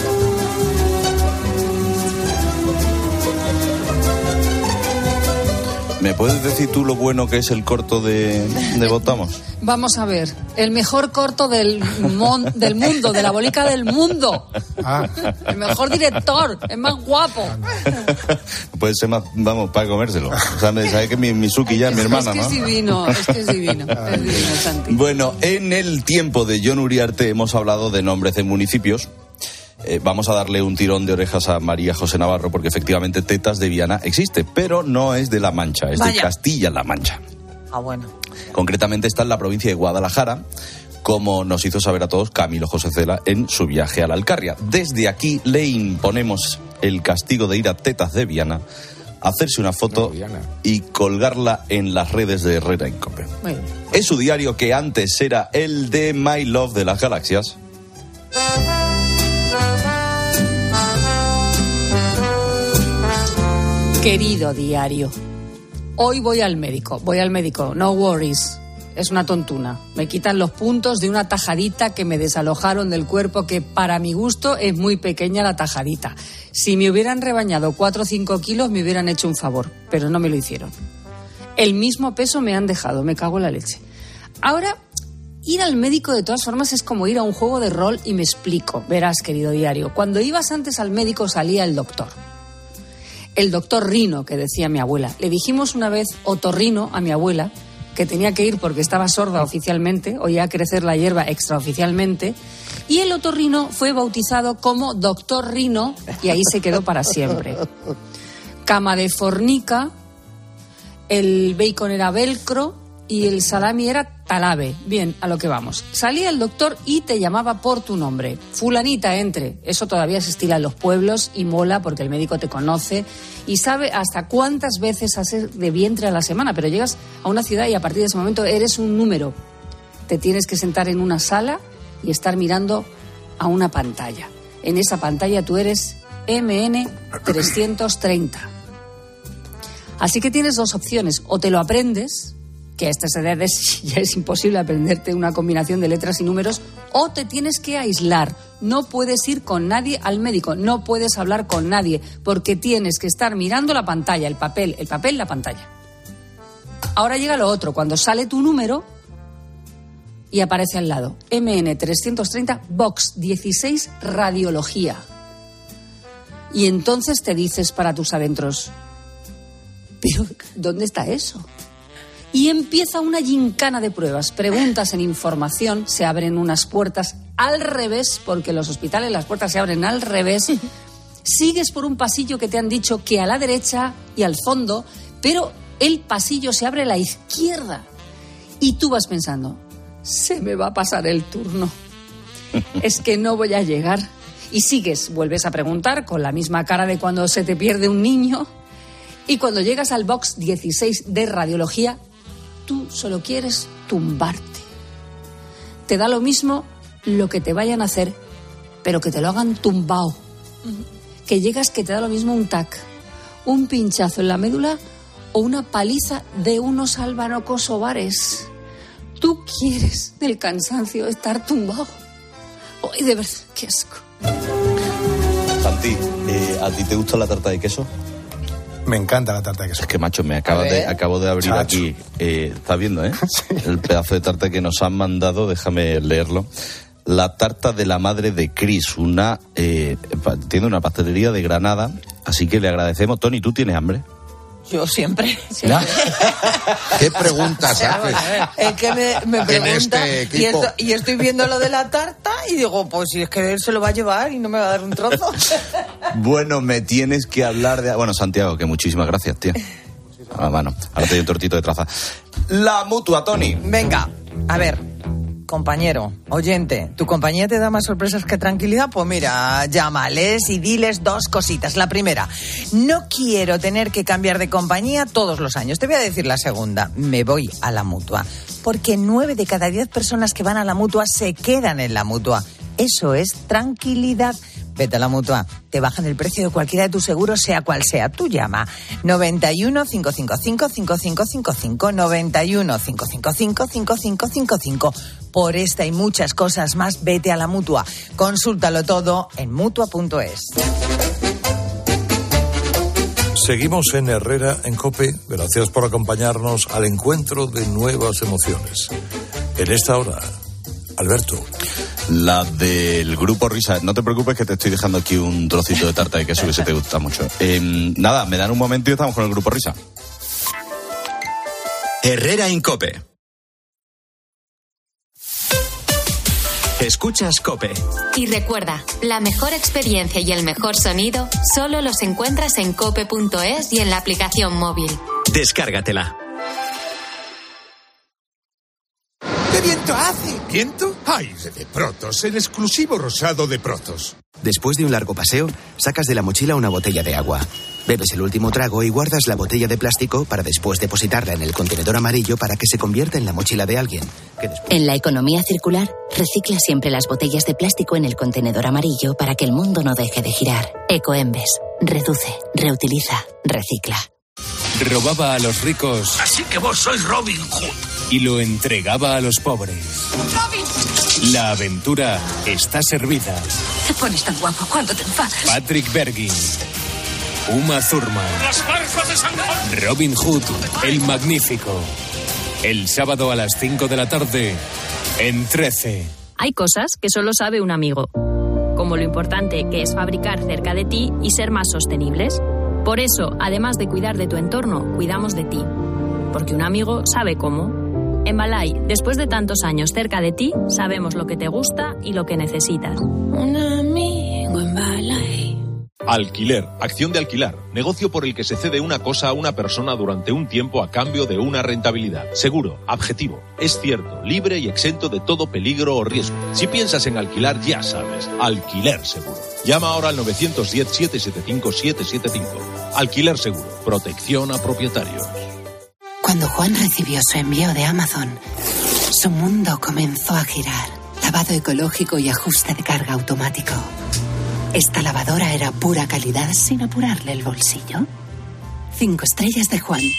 ¿Me puedes decir tú lo bueno que es el corto de Votamos? Vamos a ver, el mejor corto del mundo, de la boliche del mundo. El mejor director, es más guapo. Puede ser más, vamos, para comérselo. O sea, sabes que mi Suki ya es mi hermana, ¿no? Es que es divino, Santi. Bueno, en el tiempo de Jon Uriarte hemos hablado de nombres de municipios. Vamos a darle un tirón de orejas a María José Navarro porque efectivamente Tetas de Viana existe, pero no es de La Mancha, es de Castilla-La Mancha. Ah, bueno. Concretamente está en la provincia de Guadalajara, como nos hizo saber a todos Camilo José Cela en su viaje a la Alcarria. Desde aquí le imponemos el castigo de ir a Tetas de Viana, hacerse una foto y colgarla en las redes de Herrera en Cope. Es su diario que antes era el de My Love de las Galaxias. Querido diario, hoy voy al médico, no worries, es una tontuna. Me quitan los puntos de una tajadita que me desalojaron del cuerpo, que para mi gusto es muy pequeña la tajadita. Si me hubieran rebañado 4 o 5 kilos me hubieran hecho un favor, pero no me lo hicieron. El mismo peso me han dejado, me cago en la leche. Ahora, ir al médico de todas formas es como ir a un juego de rol y me explico. Verás, querido diario, cuando ibas antes al médico salía el doctor. El doctor Rino, que decía mi abuela. Le dijimos una vez otorrino a mi abuela, que tenía que ir porque estaba sorda oficialmente, oía crecer la hierba extraoficialmente, y el otorrino fue bautizado como doctor Rino, y ahí se quedó para siempre. Cama de fornica, el bacon era velcro y el salami era talabe. Bien, a lo que vamos. Salía el doctor y te llamaba por tu nombre. Fulanita, entre. Eso todavía se estila en los pueblos y mola porque el médico te conoce y sabe hasta cuántas veces hacer de vientre a la semana. Pero llegas a una ciudad y a partir de ese momento eres un número. Te tienes que sentar en una sala y estar mirando a una pantalla. En esa pantalla tú eres MN 330. Así que tienes 2 opciones. O te lo aprendes, que a estas edades ya es imposible aprenderte una combinación de letras y números, o te tienes que aislar. No puedes ir con nadie al médico, no puedes hablar con nadie, porque tienes que estar mirando la pantalla, el papel, la pantalla. Ahora llega lo otro, cuando sale tu número y aparece al lado, MN 330, Box 16, Radiología. Y entonces te dices para tus adentros, ¿pero dónde está eso? Y empieza una gincana de pruebas, preguntas en información, se abren unas puertas al revés, porque en los hospitales las puertas se abren al revés, sigues por un pasillo que te han dicho que a la derecha y al fondo, pero el pasillo se abre a la izquierda y tú vas pensando, se me va a pasar el turno. Es que no voy a llegar. Y sigues, vuelves a preguntar con la misma cara de cuando se te pierde un niño. Y cuando llegas al box 16 de radiología, tú solo quieres tumbarte. Te da lo mismo lo que te vayan a hacer, pero que te lo hagan tumbao. Que llegas que te da lo mismo un TAC, un pinchazo en la médula o una paliza de unos albanocos ovares. Tú quieres del cansancio estar tumbado. Ay, de verdad, qué asco. Santi, ¿a ti te gusta la tarta de queso? Me encanta la tarta de queso. Es que, macho, acabo de abrir aquí. ¿Estás viendo, Sí. El pedazo de tarta que nos han mandado, déjame leerlo. La tarta de la madre de Chris, tiene una pastelería de Granada, así que le agradecemos. Tony, ¿tú tienes hambre? Yo siempre. ¿Qué preguntas haces? Es que me pregunta y estoy viendo lo de la tarta y digo, pues si es que él se lo va a llevar y no me va a dar un trozo. Bueno, me tienes que hablar de... Bueno, Santiago, que muchísimas gracias, tío. Bueno, ahora te doy un tortito de traza. La Mutua, Tony. Venga, a ver, compañero, oyente, ¿tu compañía te da más sorpresas que tranquilidad? Pues mira, llámales y diles dos cositas. La primera, no quiero tener que cambiar de compañía todos los años. Te voy a decir la segunda, me voy a la Mutua. Porque 9 de cada 10 personas que van a la Mutua se quedan en la Mutua. Eso es tranquilidad. Vete a la Mutua, te bajan el precio de cualquiera de tus seguros, sea cual sea. Tú llama 91 555 5555 91 555 5555. Por esta y muchas cosas más, vete a la Mutua. Consúltalo todo en Mutua.es. Seguimos en Herrera en COPE. Gracias por acompañarnos al encuentro de nuevas emociones. En esta hora, Alberto. La del Grupo Risa. No te preocupes que te estoy dejando aquí un trocito de tarta de queso que se te gusta mucho. Nada, me dan un momento y estamos con el Grupo Risa. Herrera en COPE. Escuchas COPE. Y recuerda, la mejor experiencia y el mejor sonido solo los encuentras en cope.es y en la aplicación móvil. Descárgatela. ¡Qué viento hace! ¿Viento? Aire de Protos, el exclusivo rosado de Protos. Después de un largo paseo, sacas de la mochila una botella de agua. Bebes el último trago y guardas la botella de plástico para después depositarla en el contenedor amarillo para que se convierta en la mochila de alguien. En la economía circular, recicla siempre las botellas de plástico en el contenedor amarillo para que el mundo no deje de girar. Ecoembes. Reduce, reutiliza, recicla. Robaba a los ricos. Así que vos sois Robin Hood. Y lo entregaba a los pobres. ¡Robin! La aventura está servida. Te pones tan guapo cuando te enfadas. Patrick Bergin. Uma Thurman. ¡Las barbas de San Robin Hood, el Magnífico. El sábado a las 5 de la tarde, en 13. Hay cosas que solo sabe un amigo. Como lo importante que es fabricar cerca de ti y ser más sostenibles. Por eso, además de cuidar de tu entorno, cuidamos de ti. Porque un amigo sabe cómo. En Balay, después de tantos años cerca de ti, sabemos lo que te gusta y lo que necesitas. Un amigo en Balay. Alquiler, acción de alquilar, negocio por el que se cede una cosa a una persona durante un tiempo a cambio de una rentabilidad. Seguro, objetivo, es cierto, libre y exento de todo peligro o riesgo. Si piensas en alquilar, ya sabes, Alquiler Seguro. Llama ahora al 910-775-775. Alquiler Seguro, protección a propietarios. Cuando Juan recibió su envío de Amazon, su mundo comenzó a girar. Lavado ecológico y ajuste de carga automático. Esta lavadora era pura calidad sin apurarle el bolsillo. 5 estrellas de Juan.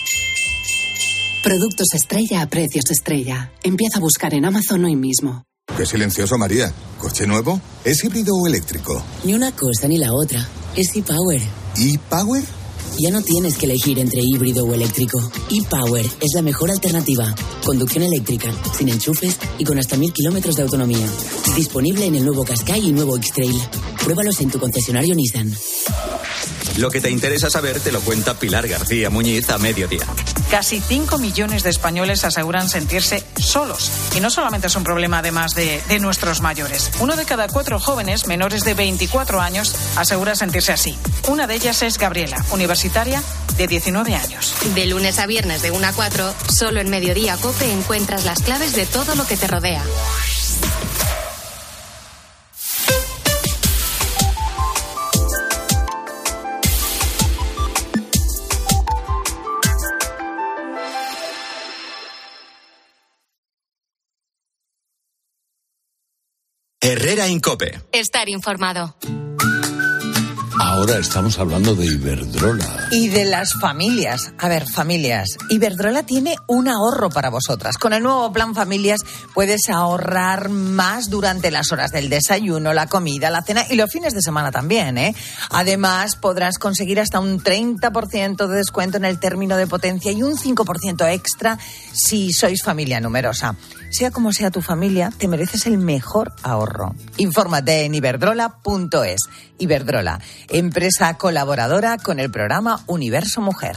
Productos estrella a precios estrella. Empieza a buscar en Amazon hoy mismo. Qué silencioso, María. ¿Coche nuevo? ¿Es híbrido o eléctrico? Ni una cosa ni la otra. Es ePower. ¿ePower? Ya no tienes que elegir entre híbrido o eléctrico. ePower es la mejor alternativa. Conducción eléctrica, sin enchufes y con hasta 1000 kilómetros de autonomía. Disponible en el nuevo Qashqai y nuevo X-Trail. Pruébalos en tu concesionario Nissan. Lo que te interesa saber te lo cuenta Pilar García Muñiz a mediodía. Casi 5 millones de españoles aseguran sentirse solos. Y no solamente es un problema además de nuestros mayores. 1 de cada 4 jóvenes menores de 24 años asegura sentirse así. Una de ellas es Gabriela, universitaria de 19 años. De lunes a viernes de 1 a 4, solo en Mediodía COPE encuentras las claves de todo lo que te rodea. Herrera en COPE. Estar informado. Ahora estamos hablando de Iberdrola. Y de las familias. A ver, familias. Iberdrola tiene un ahorro para vosotras. Con el nuevo plan Familias puedes ahorrar más durante las horas del desayuno, la comida, la cena y los fines de semana también, ¿eh? Además, podrás conseguir hasta un 30% de descuento en el término de potencia y un 5% extra si sois familia numerosa. Sea como sea tu familia, te mereces el mejor ahorro. Infórmate en iberdrola.es. Iberdrola, empresa colaboradora con el programa Universo Mujer.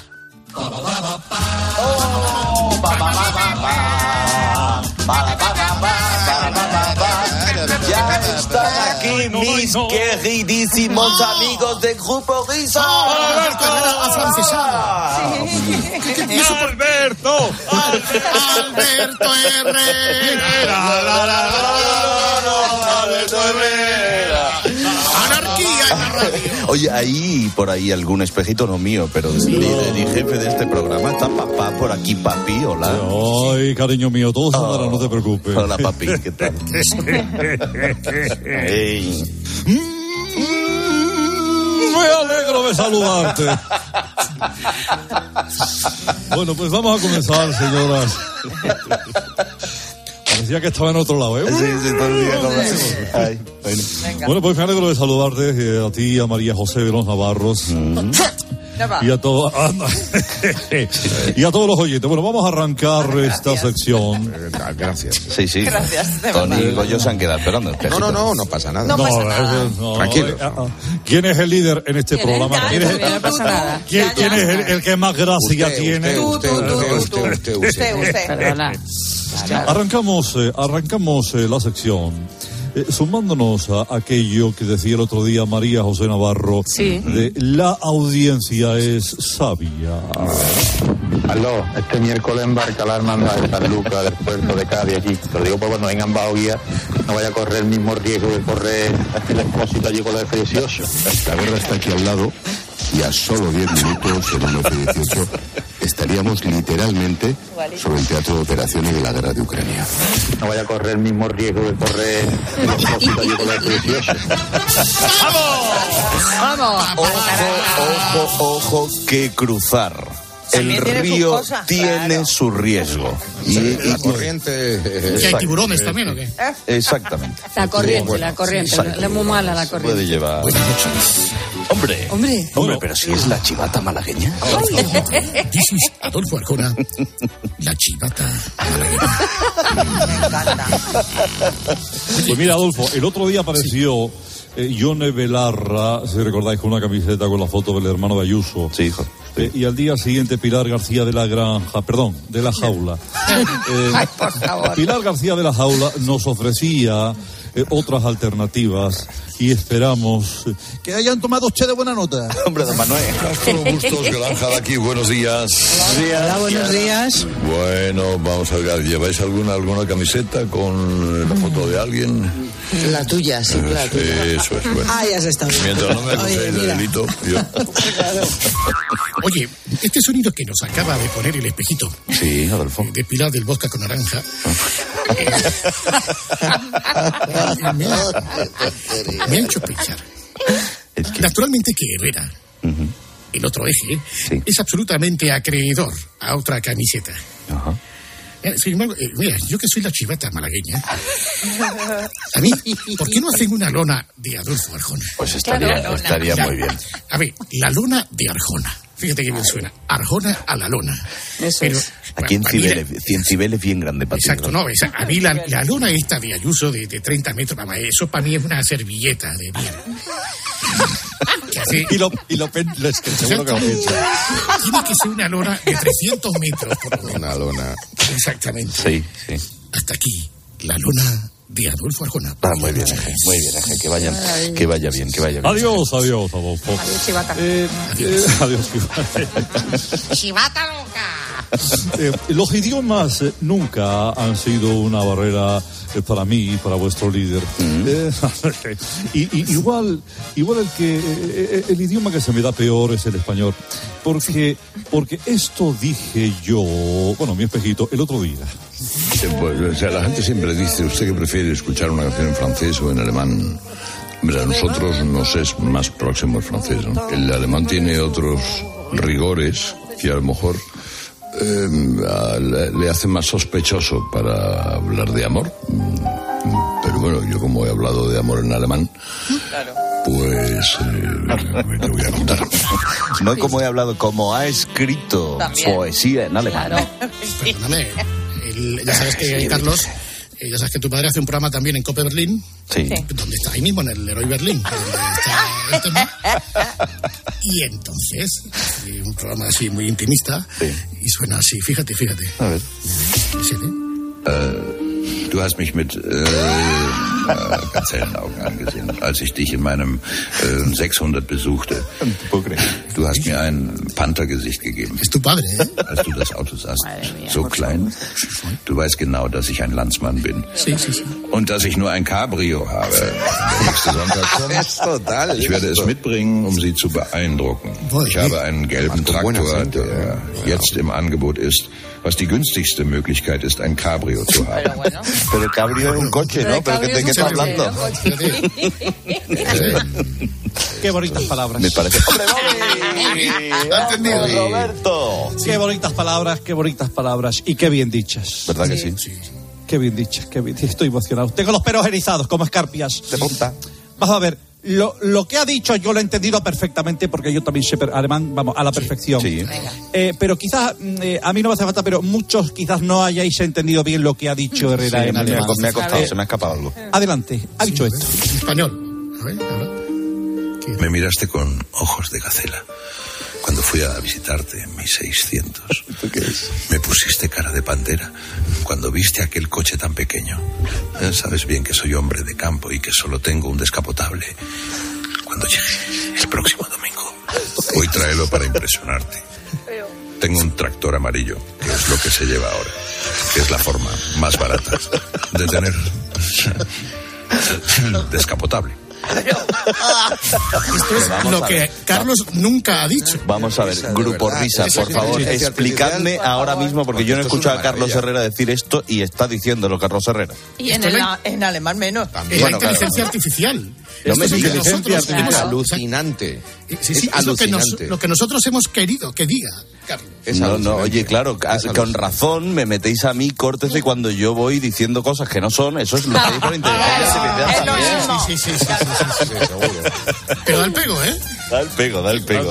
Ya están aquí mis queridísimos amigos de Grupo Risa. ¡Alberto Herrera afrancesado! ¡Alberto! ¡Alberto Herrera! ¡Alberto Herrera! ¡Anarquía en la radio! Oye, ahí, por ahí, algún espejito no mío, pero del jefe de este programa. Está papá por aquí, papi, hola. Ay, cariño mío, todo andará, no te preocupes. Hola, papi, ¿qué tal? Hey. Me alegro de saludarte. Bueno, pues vamos a comenzar, señoras. Parecía que estaba en otro lado, ¿eh? Sí, todo el día con Ay, bueno, pues me alegro de saludarte a ti, a María José de los Navarros. Y a todos y a todos los oyentes. Bueno, vamos a arrancar esta sección. Gracias. Sí. Gracias. Tony y Goyo se han quedado esperando. No pasa nada. No pasa nada. Tranquilo. ¿Quién es el líder en este programa? ¿Quién es el que más gracia tiene? Usted. Perdona. Arrancamos la sección. Sumándonos a aquello que decía el otro día María José Navarro, de la audiencia es sabia. Aló, este miércoles embarca la hermandad de San Lucas del puerto de Cádiz aquí. Te lo digo porque cuando vengan Baoguía no vaya a correr el mismo riesgo que corre el expósito allí con la F-18. La guerra está aquí al lado y a solo 10 minutos en un F-18 estaríamos literalmente sobre el teatro de operaciones de la guerra de Ucrania. No vaya a correr el mismo riesgo que corre el expósito allí con la F-18. ¡Vamos! Ojo, que cruzar el río tiene su riesgo. Y la corriente... ¿Que hay tiburones también o qué? Exactamente. La corriente. Le es muy mala la corriente. Puede llevar... Hombre, pero si es la chivata malagueña. This is Adolfo Arjona, la chivata malagueña. Pues mira, Adolfo, el otro día apareció Yone Belarra, si recordáis, con una camiseta con la foto del hermano de Ayuso. Sí, hijo. Y al día siguiente Pilar García de la Jaula. Ay, por favor. Pilar García de la Jaula nos ofrecía alternativas y esperamos que hayan tomado usted de buena nota. Hombre, don Manuel. Todos gustos, Yolanda de aquí, buenos días. Hola, buenos días. Bueno, vamos a ver, ¿lleváis alguna camiseta con la foto de alguien? La tuya, sí, la tuya. Eso es, bueno. Ah, ya se está. Mientras no me acuséis de delito, yo... Oye, este sonido que nos acaba de poner el espejito. Sí, Adolfo. De Pilar del Vodka con naranja. Me ha hecho pensar. Naturalmente que Herrera, el otro eje, es absolutamente acreedor a otra camiseta. Ajá. Sin embargo, mira, yo que soy la chivata malagueña, a mí, ¿por qué no hacen una lona de Adolfo Arjona? Pues estaría muy bien. A ver, la lona de Arjona. Fíjate que bien suena. Arjona a la lona. Eso pero, es. Aquí en Cibeles bien grande para ti. Exacto, no, a mí la lona esta de Ayuso de 30 metros, eso para mí es una servilleta de mierda. Y lo es que seguro que lo piensa. Tiene que ser una lona de 300 metros, por lo menos. Una lona. Exactamente. Sí. Hasta aquí, la lona de Adolfo Arjona. Muy bien, Eje, que vaya bien. Adiós, Adolfo. Adiós, Chivata. Adiós, Chivata loca. Los idiomas nunca han sido una barrera para mí y para vuestro líder. Igual el idioma que se me da peor es el español. Porque esto dije yo, mi espejito, el otro día. Pues, la gente siempre dice, ¿usted qué prefiere escuchar una canción en francés o en alemán? Hombre, a nosotros nos es más próximo el francés, ¿no? El alemán tiene otros rigores que a lo mejor le hace más sospechoso para hablar de amor. Pero bueno, yo como he hablado de amor en alemán, pues te voy a contar. No como he hablado, como ha escrito poesía en alemán. Claro. Perdóname, ya sabes que Carlos... Ya sabes que tu padre hace un programa también en Cope Berlín. Sí. Donde está ahí mismo, en el Leroy Berlín. Donde está el tema. Y entonces, un programa así muy intimista. Sí. Y suena así, fíjate. A ver. ¿Sí? Du hast mich mit ganz hellen Augen angesehen, als ich dich in meinem 600 besuchte. Du hast mir ein Panthergesicht gegeben. Ist tu padre, ¿eh? Als du das Auto sahst. So klein. Du weißt genau, dass ich ein Landsmann bin. Sí. Und dass ich nur ein Cabrio habe. Der nächste Sonntag kommt. Ich werde es mitbringen, um sie zu beeindrucken. Ich habe einen gelben Traktor, der jetzt im Angebot ist. Was die günstigste Möglichkeit ist, ein Cabrio zu haben. Pero el cabrio es un coche, ¿no? ¿Pero de qué estás hablando? Qué bonitas palabras. Me parece... ¡Hombre, entendido, Roberto! Qué bonitas palabras y qué bien dichas. ¿Verdad que sí? Qué bien dichas, estoy emocionado. Tengo los pelos erizados como escarpias. De punta. Vamos a ver. Lo que ha dicho yo lo he entendido perfectamente porque yo también sé alemán, a la perfección. Sí. Pero quizás, a mí no me hace falta, pero muchos quizás no hayáis entendido bien lo que ha dicho Herrera en alemán. Me ha costado, se me ha escapado algo. Adelante, ha dicho esto. Español. A ver, habla. Me miraste con ojos de gacela. Cuando fui a visitarte en mi 600, ¿Esto qué es? Me pusiste cara de pantera cuando viste aquel coche tan pequeño. Sabes bien que soy hombre de campo y que solo tengo un descapotable. Cuando llegue el próximo domingo, voy tráelo para impresionarte. Tengo un tractor amarillo, que es lo que se lleva ahora, que es la forma más barata de tener descapotable. Esto es lo que Carlos nunca ha dicho. Vamos a ver, Grupo Risa, por favor, explicadme ahora mismo, porque yo no he escuchado a Carlos Herrera decir esto y está diciéndolo Carlos Herrera. Y en alemán menos. Es la inteligencia artificial. No me inteligencia artificial. Alucinante. Sí, es lo que nosotros hemos querido que diga, Carlos. No, oye, claro, con razón me metéis a mí córtese cuando yo voy diciendo cosas que no son. Eso es lo que hay por inteligencia artificial también. Sí, seguro. Pero da el pego, ¿eh? Da el pego.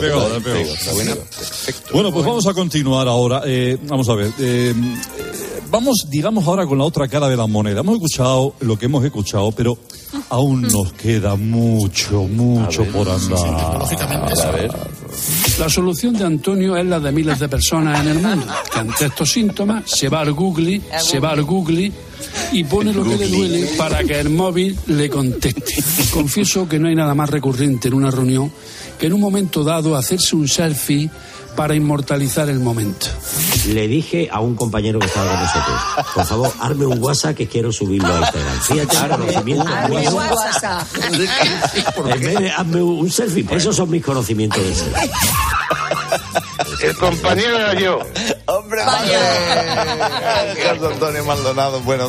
Bueno, pues vamos a continuar ahora. Vamos a ver. Vamos, digamos, ahora con la otra cara de la moneda. Hemos escuchado lo que hemos escuchado, pero aún nos queda mucho por andar. A ver. La solución de Antonio es la de miles de personas en el mundo, que ante estos síntomas se va al Google y pone lo que le duele para que el móvil le conteste. Confieso que no hay nada más recurrente en una reunión que en un momento dado hacerse un selfie para inmortalizar el momento. Le dije a un compañero que estaba con nosotros, por favor, hazme un WhatsApp que quiero subirlo a Instagram. Fíjate el conocimiento. WhatsApp. En vez de hazme un selfie, esos son mis conocimientos de selfie. El compañero era yo. ¡Hombre, Carlos Antonio Maldonado, bueno.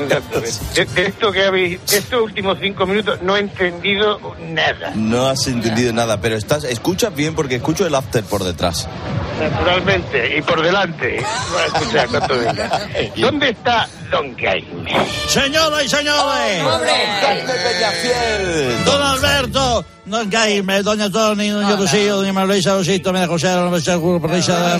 Estos últimos 5 minutos no he entendido nada. No has entendido nada, pero escuchas bien porque escucho el after por detrás. Naturalmente, y por delante. Escucha, cuánto venga. ¿Dónde está Don Jaime? Señoras y señores. ¡Jaime Peñafiel! Don Alberto, Don Jaime, Doña Toni, Doña Lucía, Doña María Rosito, Doña José, Doña Seguro, Risa,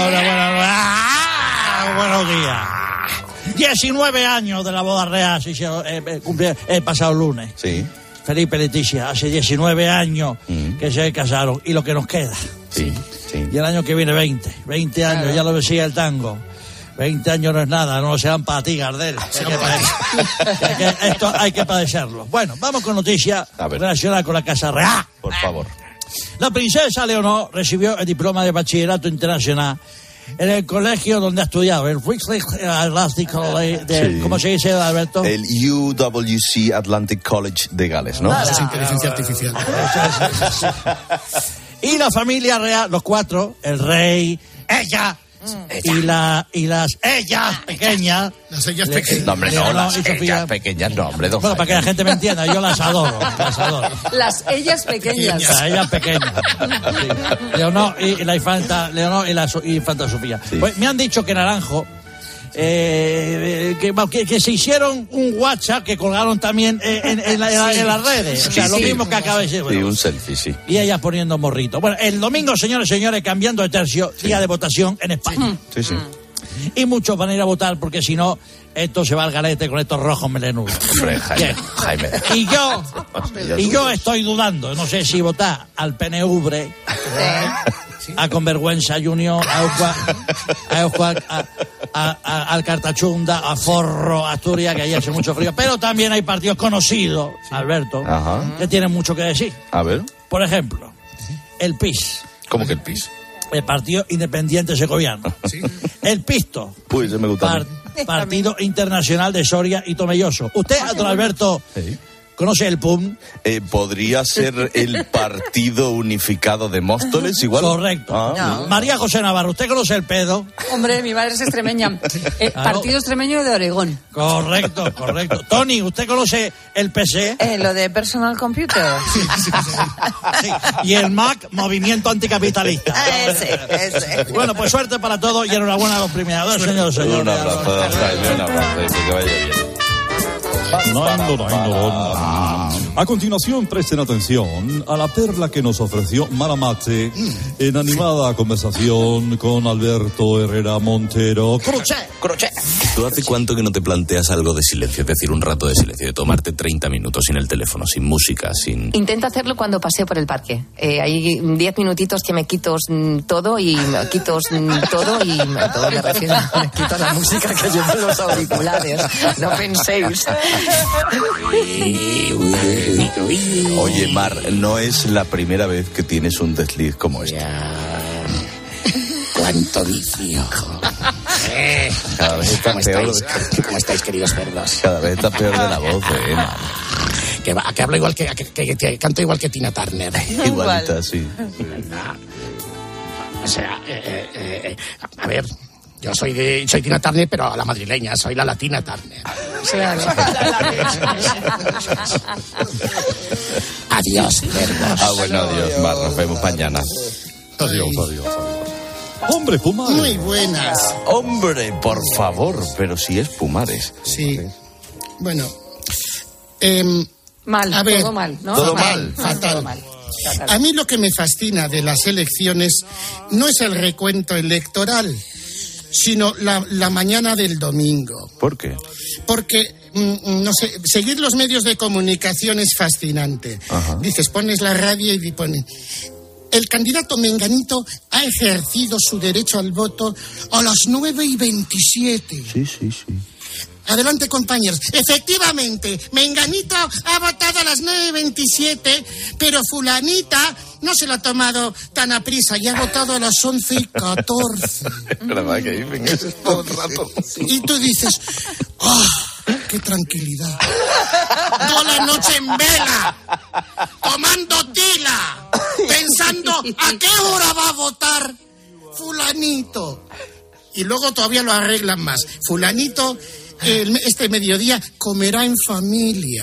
buenos días. 19 años de la boda real, cumple el pasado lunes. Sí. Felipe y Leticia, hace 19 años que se casaron, y lo que nos queda. Sí. Y el año que viene 20 años, claro. Ya lo decía el tango. 20 años no es nada, no sean para ti, Gardel. Esto hay que padecerlo. Bueno, vamos con noticias relacionadas con la Casa Real. Por favor. La princesa Leonor recibió el diploma de bachillerato internacional en el colegio donde ha estudiado, el Atlantic College, ¿cómo se dice, Alberto? El UWC Atlantic College de Gales, ¿no? Eso es inteligencia artificial. Y la familia real, los cuatro, el rey, ella... Y las ellas pequeñas. Las ellas pequeñas. No, hombre, no, las ellas pequeñas, no, hombre. Bueno, para que la gente me entienda, yo las adoro. Las ellas pequeñas. Las ellas pequeñas. Sí. Leonor y la infanta Sofía. Sí. Pues me han dicho que Naranjo, que se hicieron un WhatsApp que colgaron también en las redes. O sea, lo mismo que acaba de decir. Bueno, y un selfie, sí. Y ellas poniendo morrito. Bueno, el domingo, señores, cambiando de tercio, día de votación en España. Sí. Y muchos van a ir a votar porque si no, esto se va al garete con estos rojos melenudos. Hombre, Jaime. Y yo estoy dudando, no sé si votar al PNV, a Convergüenza Junior, al Cartachunda, a Forro, a Asturias, que ahí hace mucho frío. Pero también hay partidos conocidos, Alberto, que tienen mucho que decir. A ver. Por ejemplo, el PIS. ¿Cómo que el PIS? El Partido Independiente Segoviano. ¿Sí? El PISTO. Uy, se me gusta. Partido Internacional de Soria y Tomelloso. ¿Usted, don Alberto, conoce el PUM? Podría ser el Partido Unificado de Móstoles, igual. Correcto. No. María José Navarro, ¿usted conoce el PEDO? Hombre, mi madre es extremeña. Partido Extremeño de Oregón. Correcto. Tony, ¿usted conoce el PC? Lo de Personal Computer. Sí. Y el MAC, Movimiento Anticapitalista. Ese. Bueno, pues suerte para todos y enhorabuena a los premiados, señores. Un abrazo, que vaya bien. A continuación, presten atención a la perla que nos ofreció Maramate en animada conversación con Alberto Herrera Montero. ¡Cruché! ¿Tú hace cuánto que no te planteas algo de silencio? Es decir, un rato de silencio, de tomarte 30 minutos sin el teléfono, sin música, sin... Intento hacerlo cuando paseo por el parque. Hay 10 minutitos que me quito todo y me quito todo y todo me refiero. Me quito la música que llevo en los auriculares. No penséis. Oye, Mar, no es la primera vez que tienes un desliz como este. Cuánto vicio. Cada vez está peor. ¿Cómo estáis, queridos cerdos? Cada vez está peor de la voz, Mar. Que hablo igual que canto igual que Tina Turner. Igualita, sí. O sea, a ver, yo soy Tina Turner, pero a la madrileña, soy la latina Turner. Adiós, cerdos. Bueno, adiós, Mar, nos vemos mañana. Adiós. Hombre, Pumares. Muy buenas. Hombre, por favor, pero si es Pumares. Sí. Bueno. Mal, a ver, todo mal, ¿no? Todo mal. Fatal. Todo mal. A mí lo que me fascina de las elecciones no es el recuento electoral, sino la mañana del domingo. ¿Por qué? Porque, no sé, seguir los medios de comunicación es fascinante. Dices, pones la radio y pones... El candidato Menganito ha ejercido su derecho al voto a las 9:27. Sí. Adelante, compañeros. Efectivamente, Menganito ha votado a las 9:27, pero fulanita no se lo ha tomado tan a prisa y ha votado a las 11:14. Es verdad que dicen eso todo el rato. Y tú dices, ¡qué tranquilidad! Toda la noche en vela, tomando tila, pensando a qué hora va a votar fulanito. Y luego todavía lo arreglan más. Fulanito, este mediodía, comerá en familia.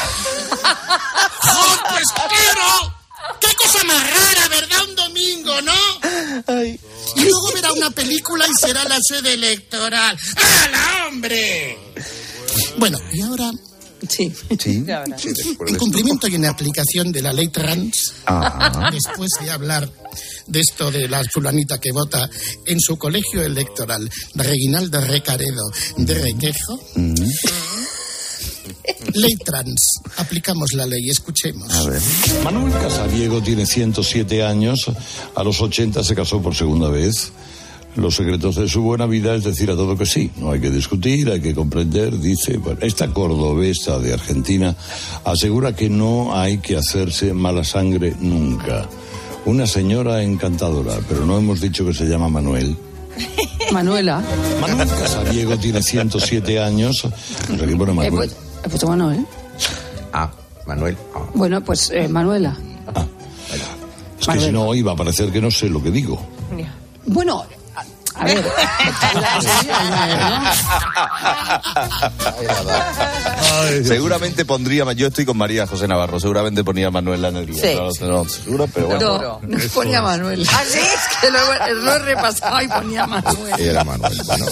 ¡Oh, pues quiero! ¡Qué cosa más rara, ¿verdad? Un domingo, ¿no? Ay. Y luego verá una película y será la sede electoral. ¡Hala, hombre! Bueno, y ahora... Sí. En cumplimiento y en aplicación de la ley trans, después de hablar de esto de la fulanita que vota en su colegio electoral, Reginaldo Recaredo de Requejo, Ley trans. Aplicamos la ley, escuchemos. A ver. Manuel Casariego tiene 107 años. A los 80 se casó por segunda vez. Los secretos de su buena vida es decir a todo que sí. No hay que discutir, hay que comprender. Dice, bueno, esta cordobesa de Argentina asegura que no hay que hacerse mala sangre nunca. Una señora encantadora, pero no hemos dicho que se llama Manuel. Manuela. Manuel Casariego tiene 107 años. Aquí pone Manuel. He puesto Manuel. Manuel. Bueno, pues Manuela. Es que si no, iba a parecer que no sé lo que digo. Bueno, a ver. Seguramente pondría, yo estoy con María José Navarro, seguramente ponía Manuel en el guía. Sí. No, seguro, pero bueno. No ponía Manuel. Así es que lo he repasado y ponía Manuel. Era Manuel. Bueno,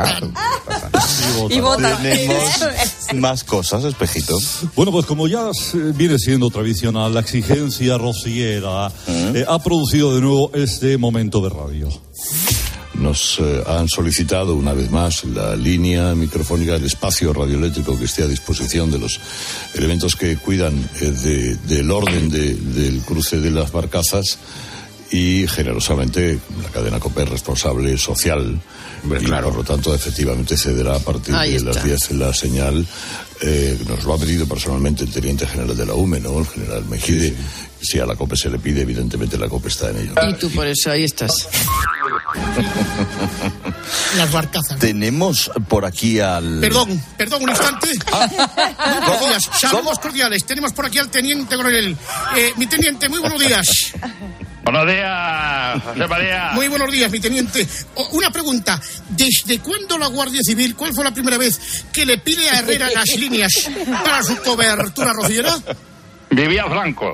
y votan. Tenemos más cosas, Espejito. Bueno, pues como ya viene siendo tradicional, la exigencia rociera ha producido de nuevo este momento de radio. Nos han solicitado una vez más la línea microfónica, el espacio radioeléctrico que esté a disposición de los elementos que cuidan del orden del cruce de las barcazas, y generosamente la cadena COPE es responsable social. Claro. Por lo tanto, efectivamente cederá a partir de las 10 la señal. Nos lo ha pedido personalmente el teniente general de la UME, ¿no? El general Mejide. Si a la COPE se le pide, evidentemente la COPE está en ello. Y tú por eso ahí estás. Las barcazas. Tenemos por aquí al... Perdón, un instante. Muy buenos días, saludos cordiales. Tenemos por aquí al teniente coronel. Mi teniente, muy buenos días. Buenos días, José María. Muy buenos días, mi teniente. Una pregunta. ¿Desde cuándo la Guardia Civil, cuál fue la primera vez que le pide a Herrera las líneas para su cobertura rociera? Vivía Franco.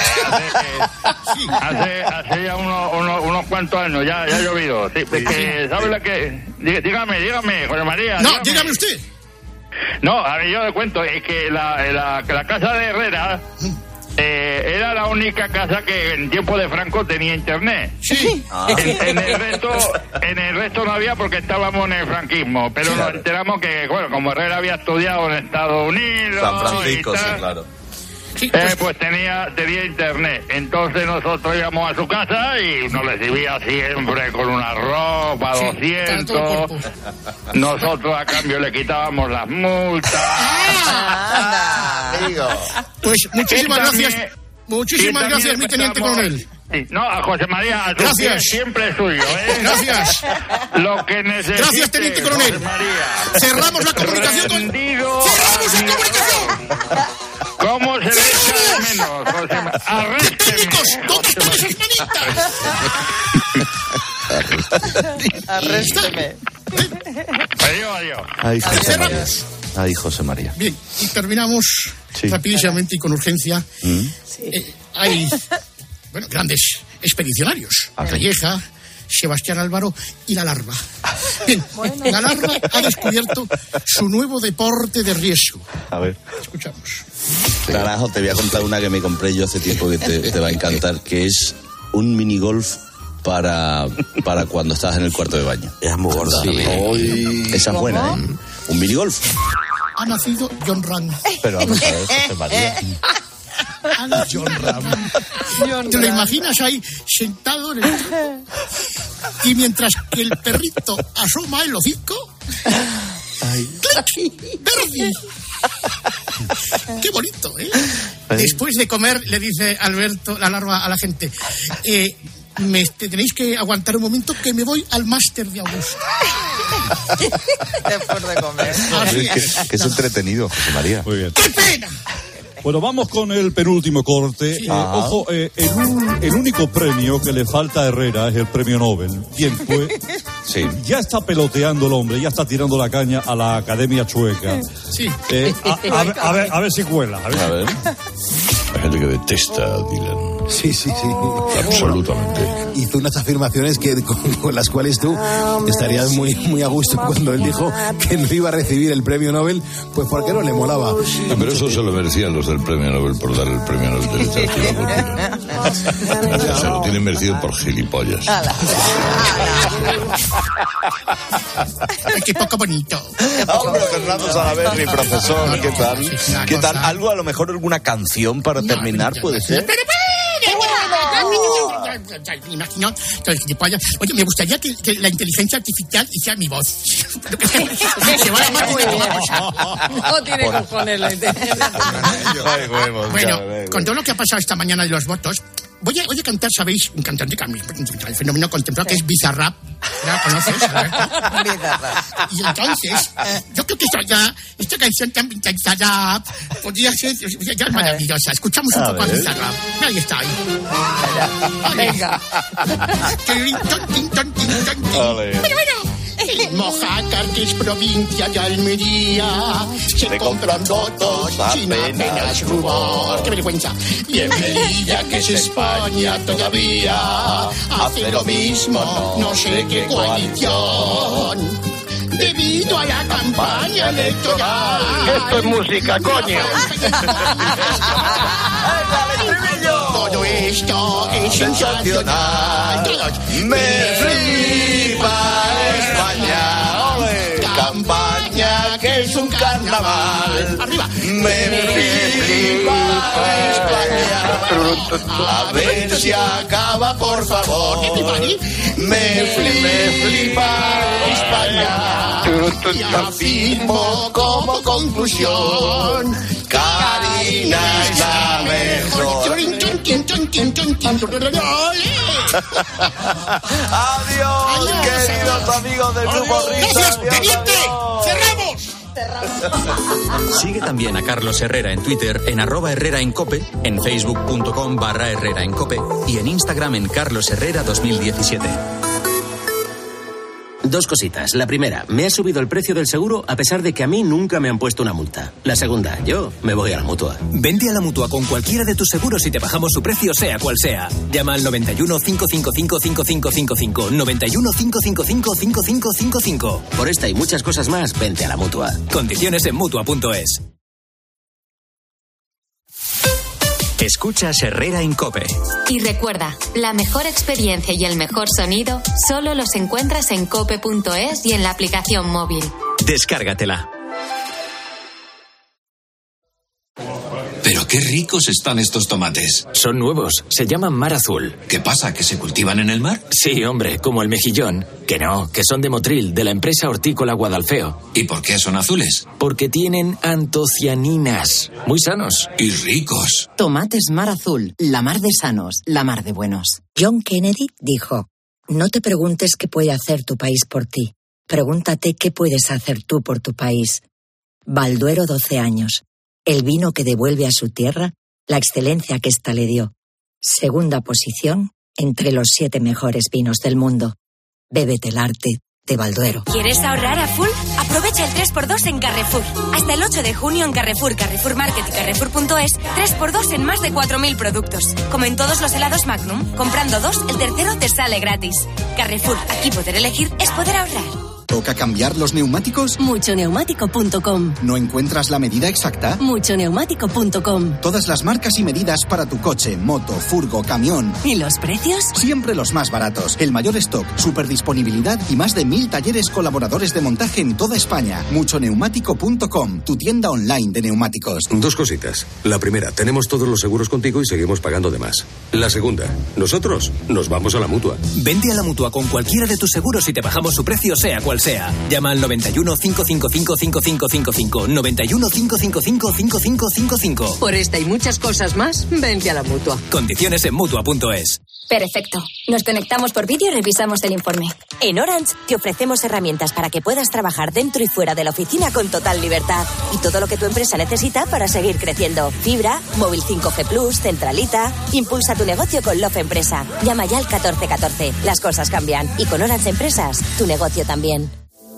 Hace ya unos cuantos años, ya ha llovido. Sí, ¿sabe la que...? Dígame, José María. No, dígame usted. No, a ver, yo le cuento, es que la casa de Herrera... era la única casa que en tiempo de Franco tenía internet. Sí. En el resto no había porque estábamos en el franquismo, pero nos enteramos que, bueno, como Herrera había estudiado en Estados Unidos, San Francisco, y tal, sí, claro. pues tenía internet. Entonces nosotros íbamos a su casa y nos recibía siempre con una ropa, 200. Nosotros a cambio le quitábamos las multas. Pues muchísimas gracias. Muchísimas gracias, mi teniente coronel. Sí, no, a José María, gracias. Siempre es suyo, ¿eh? Gracias. Lo que necesite. Gracias, teniente coronel. José María. Cerramos la comunicación con... ¡Cerramos la comunicación! ¿Cómo se le echa de menos, José María? ¡Arrésteme! ¿Dónde están esas manitas? Arrésteme. Adiós. Ay, José María. Bien, y terminamos rapidísimamente y con urgencia. Hay, grandes expedicionarios. Calleja, Sebastián Álvaro y la larva. Bien, la larva ha descubierto su nuevo deporte de riesgo. A ver. Escuchamos. Naranjo, te voy a contar una que me compré yo hace tiempo que te va a encantar, que es un minigolf para cuando estás en el cuarto de baño. Es muy gorda. Sí. Esa es buena, ¿eh? Un minigolf. Ha nacido John Ram. Pero vamos a ver, José María. John Ram. ¿Te lo imaginas ahí sentado en el... Y mientras que el perrito asoma el hocico... ¡Clic! ¡Verdi! ¡Qué bonito, eh! Después de comer, le dice Alberto, la larva, a la gente... tenéis que aguantar un momento que me voy al máster de Augusto. Después de comer. Que es entretenido, José María. Muy bien. ¡Qué pena! Bueno, vamos con el penúltimo corte. Ojo, el único premio que le falta a Herrera es el premio Nobel. Bien, pues ya está peloteando el hombre, ya está tirando la caña a la Academia Sueca. Sí. A ver si cuela. A ver. La gente que detesta a Dylan. Sí. Absolutamente. Hizo unas afirmaciones con las cuales tú estarías muy a gusto cuando él dijo que no iba a recibir el premio Nobel, pues porque no le molaba. Pero eso se lo merecían los del premio Nobel por dar el premio Nobel de Literatura. Se lo tienen merecido por gilipollas. Ay, qué poco bonito. Hombre, Fernando Salaverry, profesor, ¿qué tal? ¿Qué tal? ¿Algo, a lo mejor alguna canción para terminar, puede ser? Imagino, oye, me gustaría que la inteligencia artificial hiciera mi voz. Se va a llamar No tiene cojones la inteligencia. Bueno, con todo lo que ha pasado esta mañana de los votos, voy a cantar, ¿sabéis? Un cantante que el fenómeno contemporáneo que es Bizarrap. ¿La conoces? Bizarrap. Y entonces, yo creo que esta canción tan Bizarrap podría ser ya maravillosa. Escuchamos un poco a Bizarrap. Nadie está ahí. Venga. Bueno. En Mojácar, que es provincia de Almería, se compran votos sin apenas rubor. ¡Qué vergüenza! Y en Melilla, que es España todavía, hace lo mismo, no sé qué coalición. Debido a la campaña electoral. Esto es música, coño. Todo esto es sensacional. Me flipa España, campaña que es un carnaval. Arriba. Me flipa España, a ver si acaba, por favor. Me flipa España, y afirmo como conclusión, Karina es la mejor. Adiós, queridos amigos del Grupo Risa. ¡Teniente! ¡Cerramos! Sigue también a Carlos Herrera en Twitter en @HerreraEnCope, en facebook.com/HerreraEnCope y en Instagram en carlosherrera2017. Dos cositas. La primera, me ha subido el precio del seguro a pesar de que a mí nunca me han puesto una multa. La segunda, yo me voy a la Mutua. Vente a la Mutua con cualquiera de tus seguros y te bajamos su precio sea cual sea. Llama al 91 555 5555. 91 555 5555. Por esta y muchas cosas más, vente a la Mutua. Condiciones en Mutua.es. Escuchas Herrera en COPE. Y recuerda, la mejor experiencia y el mejor sonido solo los encuentras en cope.es y en la aplicación móvil. Descárgatela. Pero qué ricos están estos tomates. Son nuevos, se llaman mar azul. ¿Qué pasa, que se cultivan en el mar? Sí, hombre, como el mejillón. Que no, que son de Motril, de la empresa hortícola Guadalfeo. ¿Y por qué son azules? Porque tienen antocianinas. Muy sanos. Y ricos. Tomates mar azul, la mar de sanos, la mar de buenos. John Kennedy dijo, no te preguntes qué puede hacer tu país por ti. Pregúntate qué puedes hacer tú por tu país. Balduero 12 años. El vino que devuelve a su tierra la excelencia que ésta le dio. Segunda posición entre los 7 mejores vinos del mundo. Bébete el arte de Balduero. ¿Quieres ahorrar a full? Aprovecha el 3x2 en Carrefour. Hasta el 8 de junio en Carrefour, Carrefour Market y Carrefour.es, 3x2 en más de 4.000 productos. Como en todos los helados Magnum, comprando 2, el tercero te sale gratis. Carrefour, aquí poder elegir es poder ahorrar. ¿Toca cambiar los neumáticos? Muchoneumático.com. ¿No encuentras la medida exacta? Muchoneumático.com. Todas las marcas y medidas para tu coche, moto, furgo, camión. ¿Y los precios? Siempre los más baratos. El mayor stock, superdisponibilidad y más de 1.000 talleres colaboradores de montaje en toda España. Muchoneumático.com, tu tienda online de neumáticos. Dos cositas. La primera, tenemos todos los seguros contigo y seguimos pagando de más. La segunda, nosotros nos vamos a la Mutua. Vente a la Mutua con cualquiera de tus seguros y te bajamos su precio sea cual sea. Llama al 91 555 5555. 91 555 5555. Por esta y muchas cosas más, vente a la Mutua. Condiciones en Mutua.es. Perfecto. Nos conectamos por vídeo y revisamos el informe. En Orange te ofrecemos herramientas para que puedas trabajar dentro y fuera de la oficina con total libertad. Y todo lo que tu empresa necesita para seguir creciendo. Fibra, móvil 5G Plus, centralita. Impulsa tu negocio con Love Empresa. Llama ya al 1414. Las cosas cambian. Y con Orange Empresas, tu negocio también.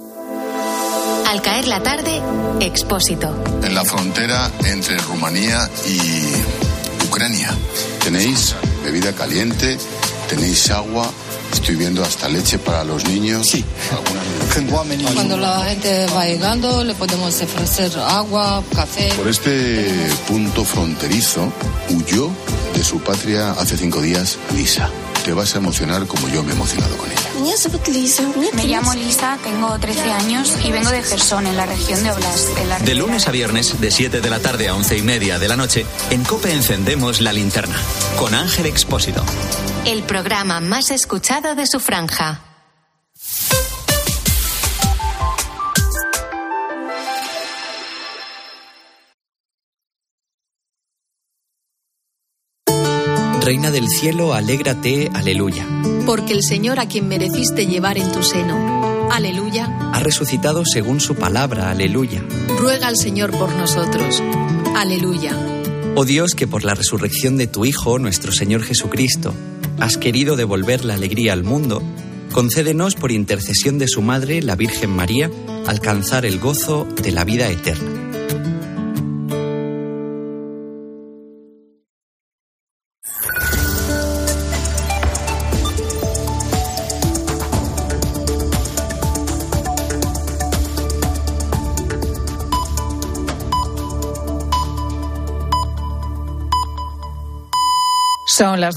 Al caer la tarde, Expósito. En la frontera entre Rumanía y Ucrania. Tenéis bebida caliente, tenéis agua, estoy viendo hasta leche para los niños. Sí. Cuando la gente va llegando, le podemos ofrecer agua, café. Por este punto fronterizo huyó de su patria hace 5 días, Lisa. Te vas a emocionar como yo me he emocionado con ella. Me llamo Lisa, tengo 13 años y vengo de Jersón, en la región de Oblast. De lunes a viernes, de 7 de la tarde a 11:30 de la noche, en COPE encendemos la linterna, con Ángel Expósito. El programa más escuchado de su franja. Reina del cielo, alégrate, aleluya. Porque el Señor a quien mereciste llevar en tu seno, aleluya, Ha resucitado según su palabra, aleluya. ruega al Señor por nosotros, aleluya. Oh Dios, que por la resurrección de tu Hijo, nuestro Señor Jesucristo, has querido devolver la alegría al mundo, concédenos por intercesión de su Madre, la Virgen María, alcanzar el gozo de la vida eterna. Son las